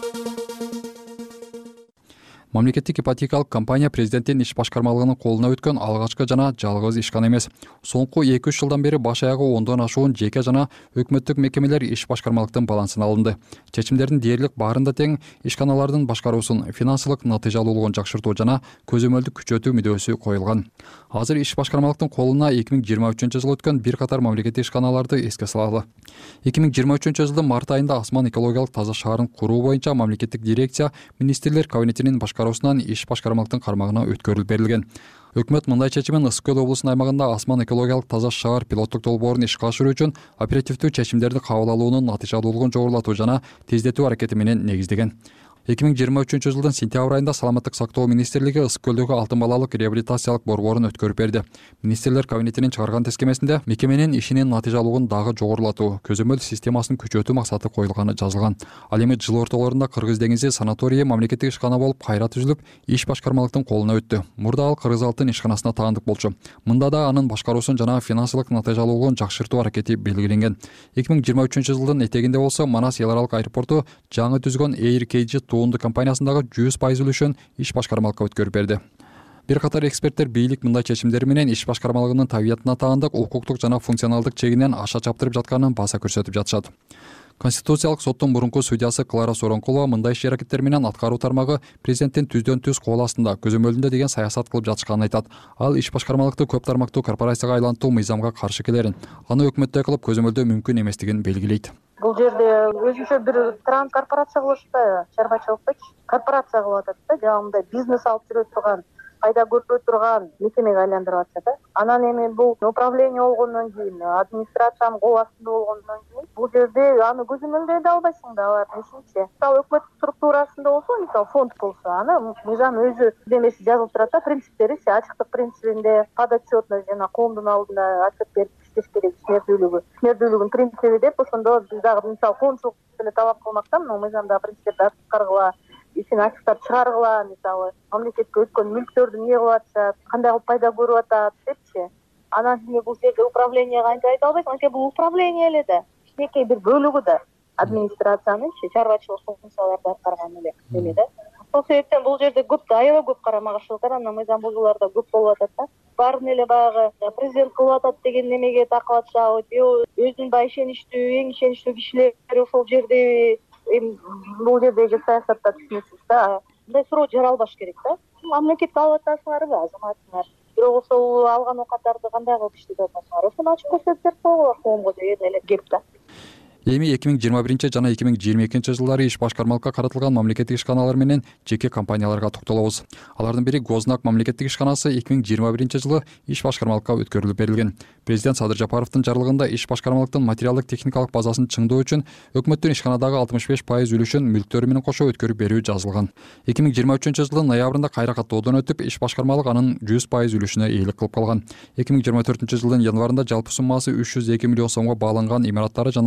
Мамлекеттик ипотекалык компания президенттин иш башкармалыгынын колуна өткөн алгачкы жана жалгыз ишкана эмес. Соңку эки үч жылдан бери баш аягы ондон ашуун жеке жана өкмөттүк мекемелер иш башкармалыктын балансына алынды. Чечимдердин дээрлик баарында тең ишканалардын башкаруусун финансылык натыйжалуулугун жакшыртуу жана көзөмөлдү күчөтүү мүдөөсү коюлган. Азыр иш башкармалыктын колуна эки миң жыйырма үчүнчү жылы өткөн бир катар мамлекеттик ишканаларды эске салалы. эки миң жыйырма үчүнчү жылдын март айында Асман экологиялык таза шаарын куруу боюнча мамлекеттик дирекция министрлер кабинетинин башкаруусунан иш башкармалыктын кармагына өткөрүлүп берилген. Өкмөт мындай чечимин Ысык көл облусунун аймагында Асман экологиялык таза шаар пилоттук долбоорун ишке ашыруу үчүн оперативдүү чечимдерди кабыл алуунун натыйжалуулугун жогорулатуу жана тездетүү аракети менен негиздеген. эки миң жыйырма үчүнчү жылдын сентябрь айында Саламаттык сактоо министрлиги Ысык көлдөгү алтын балалык реабилитациялык борборун өткөрүп берди. Министрлер кабинетинин чыгарган тескемесинде мекеменин ишинин натыйжалуулугун дагы жогорулатуу, көзөмөл системасын күчөтүү максаты коюлганы жазылган. Ал эми жыл ортолорунда Кыргыз деңизи санаторийи мамлекеттик ишкана болуп кайра түзүлүп, иш башкармалыктын колуна өттү. Мурда ал Кыргыз алтын ишканасына таандык болчу. Мында да анын башкаруусун жана финансылык натыйжалуулугун жакшыртуу аракети белгиленген. эки миң жыйырма үчүнчү жылдын этегинде болсо Манас эл аралык аэропорту жаңы түзгөн Air кей джи туунду компаниясындагы жүз пайыз үлүшүн иш башкармалыкка өткөрүп берди. Бир катар эксперттер бийлик мындай чечимдери менен иш башкармалыгынын табиятына таандык, укуктук жана функционалдык чегинен аша чаптырып жатканын баса көрсөтүп жатышат. Конституциялык соттун мурунку судьясы Клара Соронкулова мындай иш аракеттер менен аткаруу тармагы президенттин түздөн түз кол астында көзөмөлүндө деген саясат кылып жатышканын айтат. Ал иш башкармалыкты көп тармактуу корпорацияга айлантуу мыйзамга каршы келерин, аны өкмөттөй кылып көзөмөлдөө мүмкүн эместигин белгилейт. Бул жерде өзүнчө бир транскорпорация кылып атпайбы, чарбачылыкчы корпорация кылып атат да, жагымда бизнес алып жүрө турган, пайда көрпөй турган мекемеге айландырып атышат да. Анан эми бул управление болгондон кийин, администрациянын кол астында болгондон кийин бул жерде аны көзөмөлдөй да албайсың да, алар ишинчи. Мисалы өкмөт структурасында болсо, мисалы фонд болсо, аны мыйзам өзү демеси жазылып турат да, принциптери, ачыктык принцибинде, подотчетность жана коомдун алдында отчет берип иштеш керек, ишмердүүлүгү. Ишмердүүлүгүнүн принциби деп ошондо биз дагы мисалы коомчулук деле талап кылмактан, мына мыйзамда принциптерди аткаргыла, ишин ачыктап чыгаргыла, мисалы мамлекетке өткөн мүлктөрдү эмне кылып атышат, кандай кылып пайда көрүп атат депчи. Анан сиз бул жерде управленияга антип айта албайсың, анткени бул управление эле да, кичинекей бир бөлүгү да администрациянын чарбачылык функцияларды аткарган эле эле да. Ошол себептен бул жерде көп да, аябай көп карама каршылыктар, анан мыйзам бузуулар да көп болуп атат да. Баарын эле баягы президент кылып атат деген немеге такып атышабы, же өзүнүн баягы ишеничтүү, эң ишеничтүү кишилери ошол жерде, эми бул жердеги саясатта түшүнөсүз да. Мындай суроо жаралбаш керек да. Мамлекетке алып атасыңарбы, азаматыңар? Бирок ошол алган оокаттарды кандай кылып иштетип атасыңар? Ошону ачык көрсөтүп берип койгула коомго деген эле кеп да. Эми эки миң жыйырма биринчи жана эки миң жыйырма экинчи жылдары иш башкармалыкка каратылган мамлекеттик ишканалар менен жеке компанияларга токтолобуз. Алардын бири Гознак мамлекеттик ишканасы эки миң жыйырма биринчи жылы иш башкармалыкка өткөрүлүп берилген. Президент Садыр Жапаровдун жарлыгында иш башкармалыктын материалдык техникалык базасын чыңдоо үчүн өкмөттүн ишканадагы алтымыш беш пайыз үлүшүн мүлктөрү менен кошо өткөрүп берүү жазылган. эки миң жыйырма үчүнчү жылдын ноябрында кайра каттоодон өтүп, иш башкармалык анын жүз пайыз үлүшүнө ээлик кылып калган. эки миң жыйырма төртүнчү жылдын январында жалпы суммасы үч жүз эки миллион сомго бааланган имараттары жана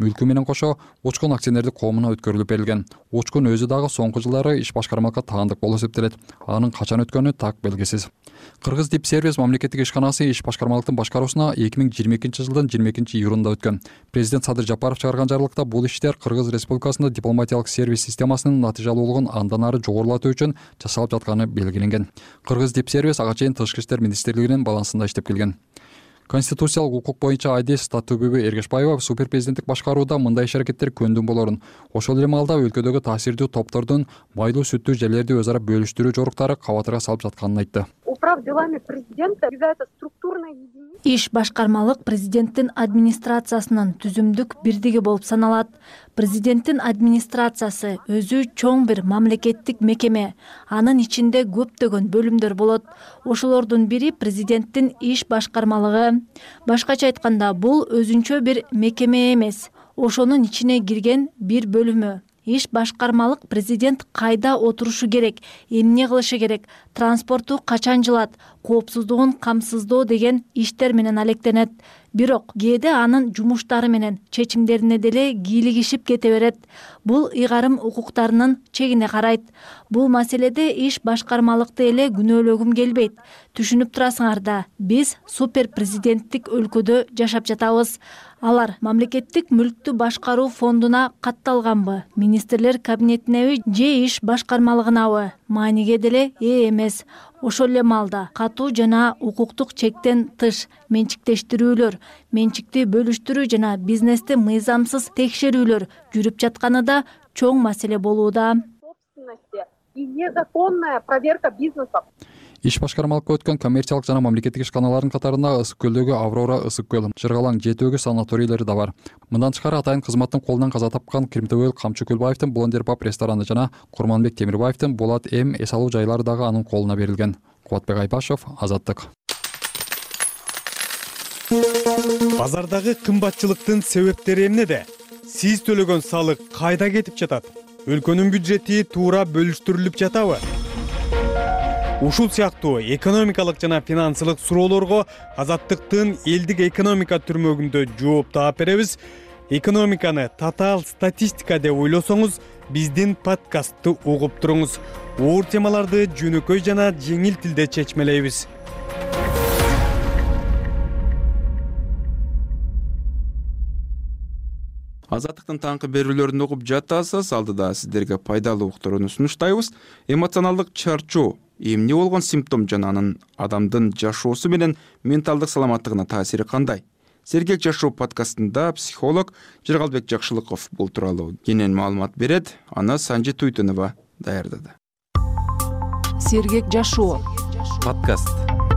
мүлкү менен кошо учкун акционердик коомуна өткөрүлүп берилген. Учкун өзү дагы соңку жылдары иш башкармалыкка таандык болуп эсептелет. Анын качан өткөнү так белгисиз. Кыргыз Дип Сервис мамлекеттик ишканасы иш башкармалыктын башкаруусуна эки миң жыйырма экинчи жылдын жыйырма экинчи июлунда өткөн. Президент Садыр Жапаров чыгарган жарлыкта бул иштер Кыргыз Республикасында дипломатиялык сервис системасынын натыйжалуулугун андан ары жогорулатуу үчүн жасалып жатканы белгиленген. Кыргыз Дип Сервис ага чейин Тышкы иштер министрлигинин балансында иштеп келген. Конституциялык укук боюнча Айдес Татыбүбү Эргешбаева суперпрезиденттик башкарууда мындай иш-аракеттер көндүм болорун, ошол эле маалда өлкөдөгү таасирдүү топтордун майлуу сүттүү жерлерди өз ара бөлүштүрүү жоруктары кабатыра салып жатканын айтты. Управ делами президента является структурной единицей. Иш башкармалык президенттин администрациясынын түзүмдүк бирдиги болуп саналат. Президенттин администрациясы өзү чоң бир мамлекеттик мекеме. Анын ичинде көптөгөн бөлүмдөр болот. Ошолордун бири президенттин иш башкармалыгы. Башкача айтканда, бул өзүнчө бир мекеме эмес. Ошонун ичине кирген бир бөлүмү. Иш башкармалык президент кайда отурушу керек, эмне кылышы керек, транспорту качан жылат, коопсуздугун камсыздоо деген иштер менен алектенет. Бирок кээде анын жумуштары менен чечимдерине деле кийлигишип кете берет. Бул ыйгарым укуктарынын чегине карайт. Бул маселеде иш башкармалыкты эле күнөөлөгүм келбейт. Түшүнүп турасыңар да, биз супер президенттик өлкөдө жашап жатабыз. Алар мамлекеттик мүлктү башкаруу фондуна катталганбы, министрлер кабинетинеби же иш башкармалыгынабы мааниге деле ээ эмес. Ошол эле маалда катуу жана укуктук чектен тыш менчиктештирүүлөр, менчикти бөлүштүрүү жана бизнести мыйзамсыз текшерүүлөр жүрүп жатканы да чоң маселе болууда. И незаконная проверка бизнеса. Иш башкармалыкка өткөн коммерциялык жана мамлекеттик ишканалардын катарында Ысык көлдөгү Аврора ысык көл, Жыргалаң жети өгүз санаторийлери да бар. Мындан тышкары атайын кызматтын колунан каза тапкан Кримтөбөл Камчы Көлбаевдин Блондер паб рестораны жана Курманбек Темирбаевдин Болот М эс алуу жайлары дагы анын колуна берилген. Кубатбек Айбашев, Азаттык. Базардагы кымбатчылыктын себептери эмнеде? Сиз төлөгөн салык кайда кетип жатат? Өлкөнүн бюджети туура бөлүштүрүлүп жатабы? Ушул сыяктуу экономикалык жана финансылык суроолорго Азаттыктын элдик экономика түрмөгүндө жооп таап беребиз. Экономиканы татаал статистика деп ойлосоңуз, биздин подкастты угуп туруңуз. Оор темаларды жөнөкөй жана жеңил тилде чечмелейбиз. Азаттыктын таңкы берүүлөрүн угуп жатасыз. Алдыда сиздерге пайдалуу уктурууну сунуштайбыз. Эмоционалдык чарчоо эмне болгон симптом жана анын адамдын жашоосу менен менталдык саламаттыгына таасири кандай? Сергек жашоо подкастында психолог Жыргалбек Жакшылыков бул тууралуу кенен маалымат берет. Аны Санжи Туйтунова даярдады. Сергек жашоо подкаст.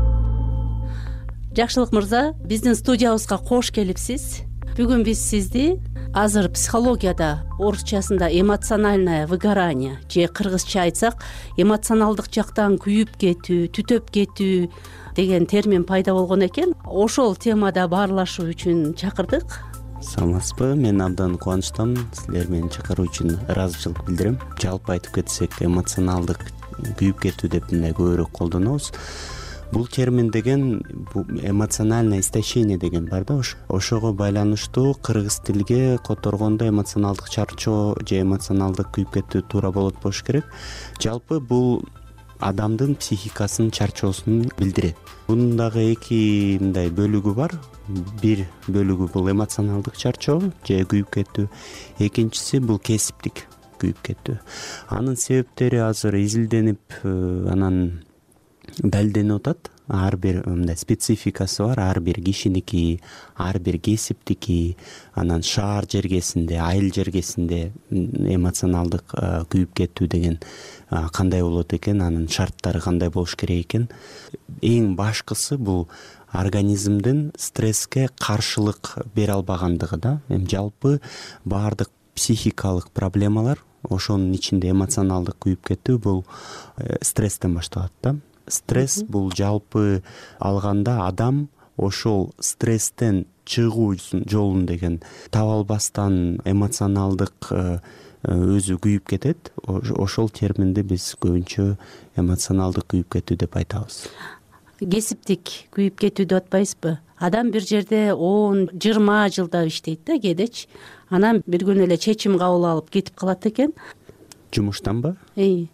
Жакшылык мырза, биздин студиябызга кош келипсиз. Бүгүн биз сизди азыр психологияда орусчасында эмоциональное выгорание же кыргызча айтсак эмоционалдык жактан күйүп кетүү, түтөп кетүү деген термин пайда болгон экен. Ошол темада баарлашуу үчүн чакырдык. Саламатсызбы? Мен абдан кубанычтамын. Силер мени чакыруу үчүн ыраазычылык билдирем. Жалпы айтып кетсек, эмоционалдык күйүп кетүү деп мындай көбүрөөк колдонобуз. Бул термин деген эмоциональное истощение деген бар да, ошого байланыштуу кыргыз тилге которгондо эмоционалдык чарчоо же эмоционалдык күйүп кетүү туура болот болуш керек. Жалпы бул адамдын психикасынын чарчоосун билдирет. Бунун дагы эки мындай бөлүгү бар. Бир бөлүгү бул эмоционалдык чарчоо же күйүп кетүү. Экинчиси бул кесиптик күйүп кетүү. Анын себептери азыр изилденип, анан далилденип атат. Ар бир мындай спецификасы бар, ар бир кишиники, ар бир кесиптики, анан шаар жергесинде, айыл жергесинде эмоционалдык күйүп кетүү деген кандай болот экен, анын шарттары кандай болуш керек экен. Эң башкысы бул организмдин стресске каршылык бере албагандыгы да. Эми жалпы баардык психикалык проблемалар, ошонун ичинде эмоционалдык күйүп кетүү бул стресстен башталат да. Стресс бул жалпы алганда адам ошол стресстен чыгуу жолун деген таба албастан эмоционалдык өзү күйүп кетет. Ошол терминди биз көбүнчө эмоционалдык күйүп кетүү деп айтабыз. кесиптик күйүп кетүү деп атпайбызбы? Адам бир жерде он жыйырма жылдап иштейт да кээдечи, анан бир күнү эле чечим кабыл алып кетип калат экен. Жумуштанбы? Эй.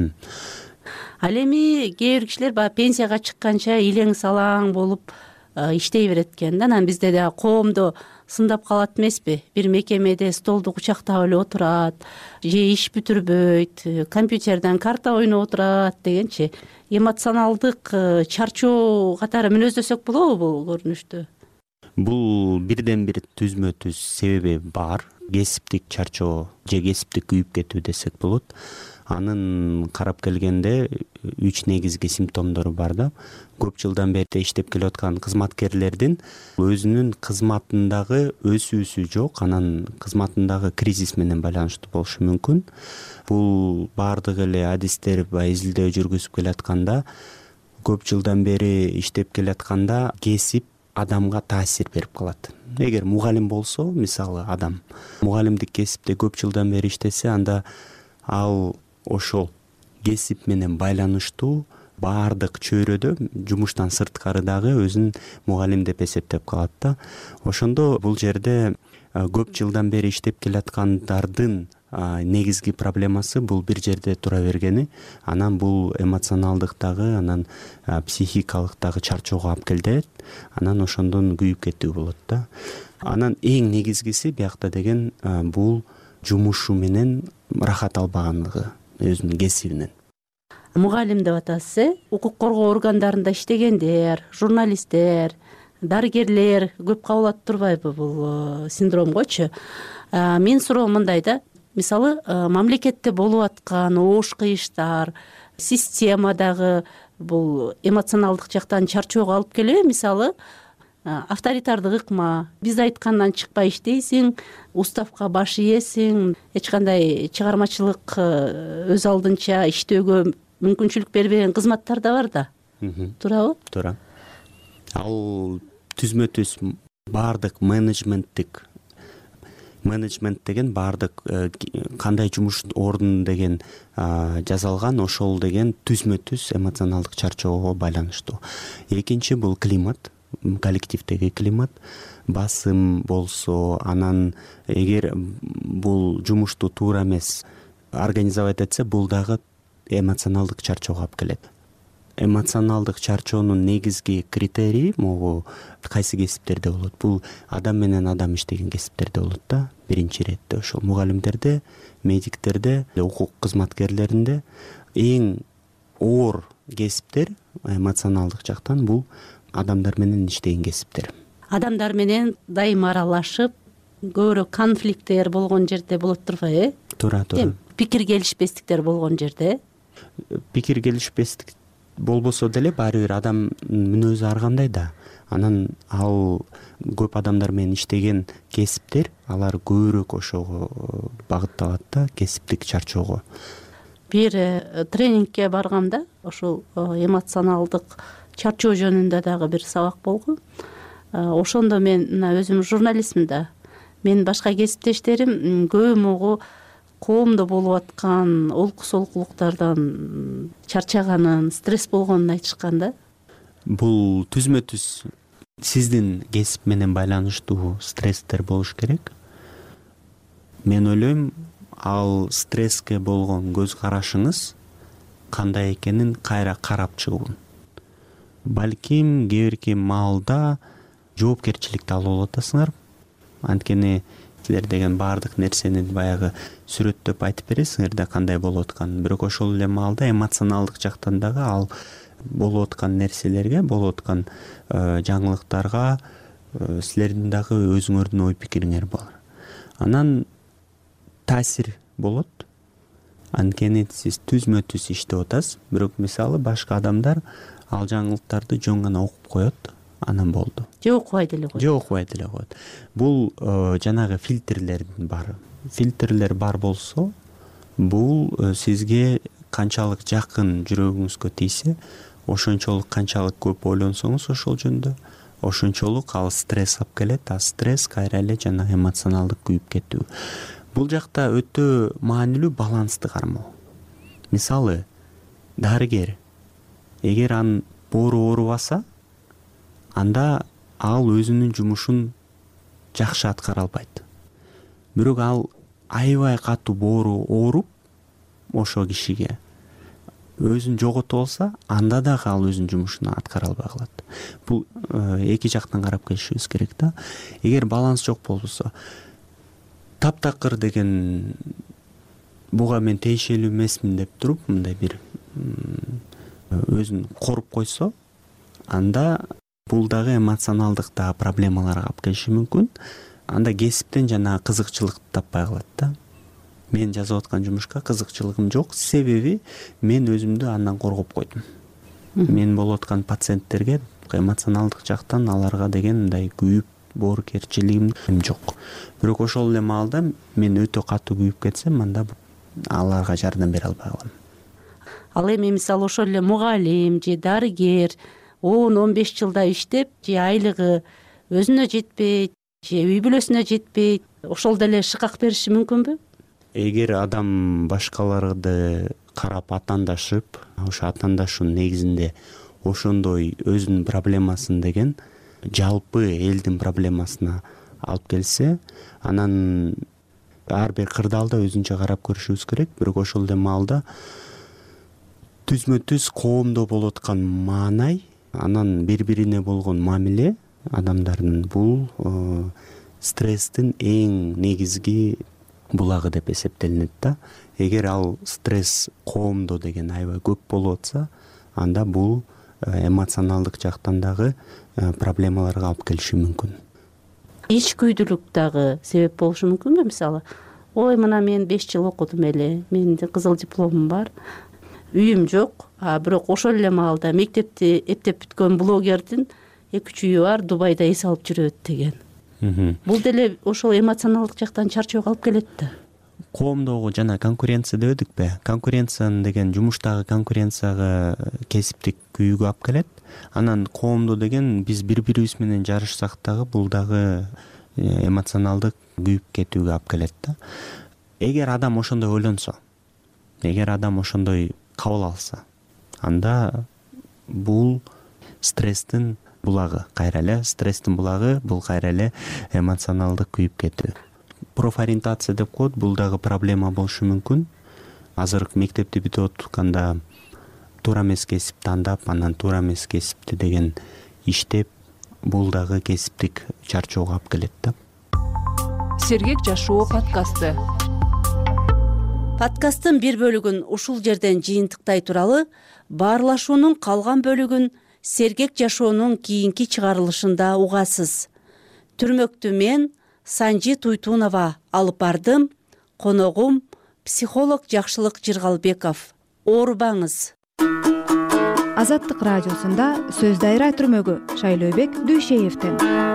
Ал эми кээ бир кишилер баягы пенсияга чыкканча илең салаң болуп иштей берет экен да. Анан бизде дагы коомдо сындап калат эмеспи? Бир мекемеде столду кучактап эле отурат, же иш бүтүрбөйт, компьютерден карта ойноп отурат дегенчи. Эмоционалдык чарчоо катары мүнөздөсөк болобу бул көрүнүштү? Бул бирден бир түзмө түз себеби бар. Кесиптик чарчоо же кесиптик күйүп кетүү десек болот. Анын карап келгенде үч негизги симптомдору бар да. Көп жылдан бери иштеп келе аткан кызматкерлердин өзүнүн кызматындагы өсүүсү жок, анан кызматындагы кризис менен байланыштуу болушу мүмкүн. Бул баардык эле адистер баягы изилдөө жүргүзүп келатканда, көп жылдан бери иштеп келатканда кесип адамга таасир берип калат. Эгер мугалим болсо, мисалы адам мугалимдик кесипте көп жылдан бери иштесе, анда ал ошол кесип менен байланыштуу баардык чөйрөдө жумуштан сырткары дагы өзүн мугалим деп эсептеп калат да. Ошондо бул жерде көп жылдан бери иштеп келаткандардын негизги проблемасы бул бир жерде тура бергени, анан бул эмоционалдык дагы, анан психикалык дагы чарчоого алып келет, анан ошондон күйүп кетүү болот да. Анан эң негизгиси биякта деген бул жумушу менен рахат албаганлыгы өзүнүн кесибинен. Мугалим деп атасыз, э? Укук коргоо органдарында иштегендер, журналисттер, дарыгерлер көп кабылат турбайбы бул синдромгочу? Менин суроом мындай да. Мисалы, мамлекетте болуп аткан оош кыйыштар, системадагы бул эмоционалдык жактан чарчоого алып келеби? Мисалы, авторитардык ыкма, биз айткандан чыкпай иштейсиң, уставка баш ийесиң, эч кандай чыгармачылык өз алдынча иштөөгө мүмкүнчүлүк бербеген кызматтар да бар да. Туурабы? Туура. Ал түзмө түз баардык менеджменттик менеджмент деген баардык кандай жумуш ордун деген жазалган, ошол деген түзмө түз эмоционалдык чарчоого байланыштуу. Экинчи бул климат, коллективдеги климат, басым болсо, анан эгер бул жумушту туура эмес организовать этсе, бул дагы эмоционалдык чарчоого алып келет. Эмоционалдык чарчоонун негизги критерии могу кайсы кесиптерде болот? Бул адам менен адам иштеген кесиптерде болот да. Биринчи иретте ошол мугалимдерде, медиктерде, укук кызматкерлеринде эң оор кесиптер эмоционалдык жактан бул адамдар менен иштеген кесиптер. Адамдар менен дайыма аралашып, көбүрөөк конфликттер болгон жерде болот турбайбы, э? Туура, туура. Пикир келишпестиктер болгон жерде. Пикир келишпестик болбосо деле баары бир адам мүнөзү ар кандай да. Анан ал көп адамдар менен иштеген кесиптер, алар көбүрөөк ошого багытталат да, кесиптик чарчоого. Бир тренингке баргамда ошол эмоционалдык чарчоо жөнүндө дагы бир сабак болгон. Ошондо мен мына өзүм журналистмин да. Менин башка кесиптештерим көбү могу коомдо болуп аткан олку солкулуктардан чарчаганын, стресс болгонун айтышкан да. Бул түзмө түз сиздин кесип менен байланыштуу стресстер болуш керек. Мен ойлойм, ал стресске болгон көз карашыңыз кандай экенин кайра карап чыгуу. Балким кээ бирки маалда жоопкерчиликти алып атасыңар. Анткени силер деген баардык нерсени баягы сүрөттөп айтып бересиңер да кандай болуп атканын. Бирок ошол эле маалда эмоционалдык жактан дагы ал болуп аткан нерселерге, болуп аткан жаңылыктарга силердин дагы өзүңөрдүн ой пикириңер бар. Анан таасир болот. Анткени сиз түзмө түз иштеп атасыз, бирок мисалы башка адамдар ал жаңылыктарды жөн гана окуп коет, анан болду. Же окубай деле коет. Же окубай деле коет. Бул жанагы фильтрлер бар. Фильтрлер бар болсо, бул сизге канчалык жакын жүрөгүңүзгө тийсе, ошончолук канчалык көп ойлонсоңуз ошол жөнүндө, ошончолук ал стресс алып келет, а стресс кайра эле жана эмоционалдык күйүп кетүү. Бул жакта өтө маанилүү балансты кармоо. Мисалы, дарыгер эгер анын боору оорубаса, анда ал өзүнүн жумушун жакшы аткара албайт. Бирок ал аябай катуу боору ооруп ошо кишиге өзүн жоготуп алса, анда дагы ал өзүнүн жумушун аткара албай калат. Бул эки жактан карап келишибиз керек да. Эгер баланс жок болсо, таптакыр деген буга мен тиешелүү эмесмин деп туруп, мындай бир өзүн коруп койсо, анда бул дагы эмоционалдык да проблемаларга алып келиши мүмкүн. Анда кесиптен жана кызыкчылык таппай калат да. Мен жазып аткан жумушка кызыкчылыгым жок, себеби мен өзүмдү андан коргоп койдум. Мен болуп аткан пациенттерге эмоционалдык жактан аларга деген мындай күйүп боорукерчилигим жок. Бирок ошол эле маалда мен өтө катуу күйүп кетсем, анда аларга жардам бере албай калам. Ал эми мисалы ошол эле мугалим же дарыгер он он беш жылда иштеп, же айлыгы өзүнө жетпейт, же үй бүлөсүнө жетпейт, ошол деле шыкак бериши мүмкүнбү? Эгер адам башкаларды карап атаандашып, ошо атаандашуунун негизинде ошондой өзүнүн проблемасын деген жалпы элдин проблемасына алып келсе, анан ар бир кырдаалда өзүнчө карап көрүшүбүз керек. Бирок ошол эле маалда түзмө түз коомдо болуп аткан маанай, анан бири-бирине болгон мамиле адамдардын бул стресстин эң негизги булагы деп эсептелинет да. Эгер ал стресс коомдо деген аябай көп болуп атса, анда бул эмоционалдык жактан дагы проблемаларга алып келиши мүмкүн. Ичкүйдүүлүк дагы себеп болушу мүмкүнбү? Мисалы, ой, мына мен беш жыл окудум эле, менин кызыл дипломум бар, үйүм жок, а бирок ошол эле маалда мектепти эптеп бүткөн блогердин эки үч үйү бар, Дубайда эс алып жүрөт деген. Бул деле ошол эмоционалдык жактан чарчоого алып келет да. Коомдогу жана конкуренция дебедикпи? Конкуренция деген жумуштагы конкуренцияга кесиптик күйүүгө алып келет. Анан коомдо деген биз бири-бирибиз менен жарышсак дагы бул дагы эмоционалдык күйүп кетүүгө алып келет да. Эгер адам ошондой ойлонсо, эгер адам ошондой кабыл алса, анда бул стресстин булагы, кайра эле стресстин булагы, бул кайра эле эмоционалдык күйүп кетүү. Профориентация деп коет, бул дагы проблема болушу мүмкүн. Азыр мектепти бүтүп атканда туура эмес кесип тандап, анан туура эмес кесипти деген иштеп, бул дагы кесиптик чарчоого алып келет да. Сергек жашоо подкасты. Подкасттын бир бөлүгүн ушул жерден жыйынтыктай туралы, баарлашуунун калган бөлүгүн Сергек жашоонун кийинки чыгарылышында угасыз. Түрмөктү мен, Санжи Туйтунова алып бардым. Коногум психолог Жакшылык Жыргалбеков. Оорубаңыз. Азаттык радиосунда сөз дайра түрмөгү Шайлообек Дүйшеевден.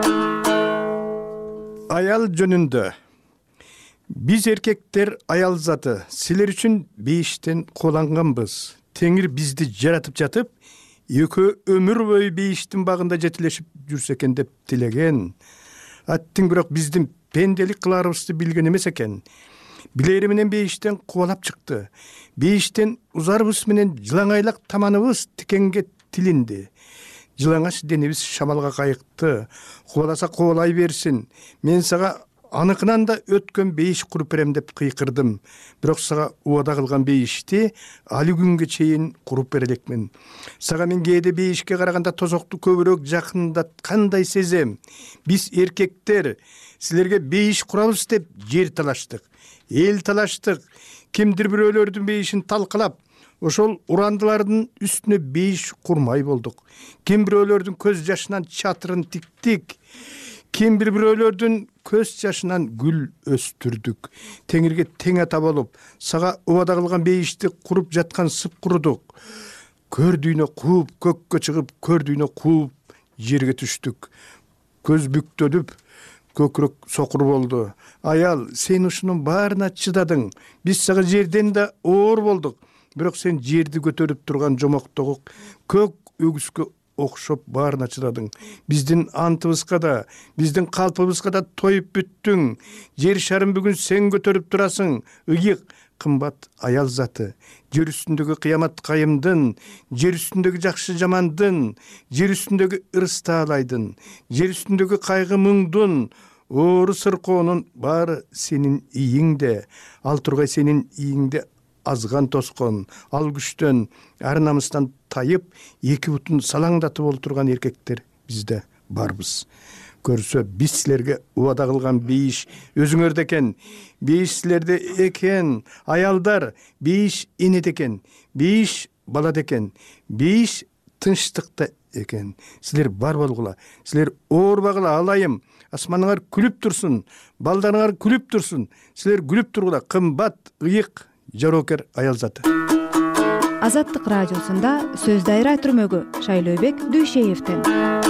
Аял жөнүндө. Биз эркектер аял заты, силер үчүн бейиштен кууланганбыз. Теңир бизди жаратып жатып, экөө өмүр бою бейиштин багында жетилешип жүрсө экен деп тилеген. Аттың бирок биздин пенделик кыларыбызды билген эмес экен. Билери менен бейиштен кубалап чыкты. Бейиштен узарыбыз менен жылаңайлак таманыбыз тикенге тилинди. Жылаңач денебиз шамалга кайыкты. Кубаласа кубалай берсин. Мен сага аныкынан да өткөн бейиш куруп берем деп кыйкырдым. Бирок сага убада кылган бейишти али күнгө чейин куруп бере элекмин. Сага мен кээде бейишке караганда тозокту көбүрөөк жакындаткандай сезем. Биз эркектер силерге бейиш курабыз деп жер талаштык, эл талаштык. Кимдир бирөөлөрдүн бейишин талкалап, ошол урандылардын үстүнө бейиш курмай болдук. Ким бирөөлөрдүн көз жашынан чатырын тиктик. Ким бир бирөөлөрдүн көз жашынан гүл өстүрдүк. Теңирге тең ата болуп, сага убада кылган бейишти куруп жаткан сып курудук. Көрдүйнө кууп, көккө чыгып, көрдүйнө кууп, жерге түштүк. Көз бүктөлүп, көкүрөк сокур болду. Аял, сен ушунун баарына чыдадың. Биз сага жерден да оор болдук. Бирок сен жерди көтөрүп турган жомоктогу көк өгүскө окшоп баарына чыдадың. Биздин антыбызга да, биздин калпыбызга да тоюп бүттүң. Жер шарын бүгүн сен көтөрүп турасың. Ыйык, кымбат аял заты, жер үстүндөгү кыямат кайымдын, жер үстүндөгү жакшы жамандын, жер үстүндөгү ырыс таалайдын, жер үстүндөгү кайгы мұңдун, оору сыркоонун баары сенин ийиңде. Ал тургай сенин ийиңде азган тоскон, ал күчтөн, ар намыстан тайып, эки бутун салаңдатып олтурган эркектер бизде барбыз. Көрсө биз силерге убада кылган бейиш өзүңөрдө экен. Бейиш силерде экен. Аялдар, бейиш энеде экен. Бейиш балада экен. Бейиш тынчтыкта экен. Силер бар болгула. Силер оорбагыла, алайым. Асманыңар күлүп турсун. Балдарыңар күлүп турсун. Силер күлүп тургула. Кымбат, ыйык, жароокер аял заты. Азаттык радиосунда сөз дайра түрмөгү Шайлообек Дүйшеевден.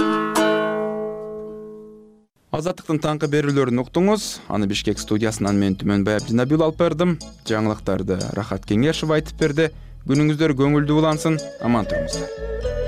Азаттыктын таңкы берүүлөрүн уктуңуз. Аны Бишкек студиясынан мен Түмөнбай Абдинабил алып бердим. Жаңылыктарды Рахат Кеңешев айтып берди. Күнүңүздөр көңүлдүү улансын. Аман туруңуздар.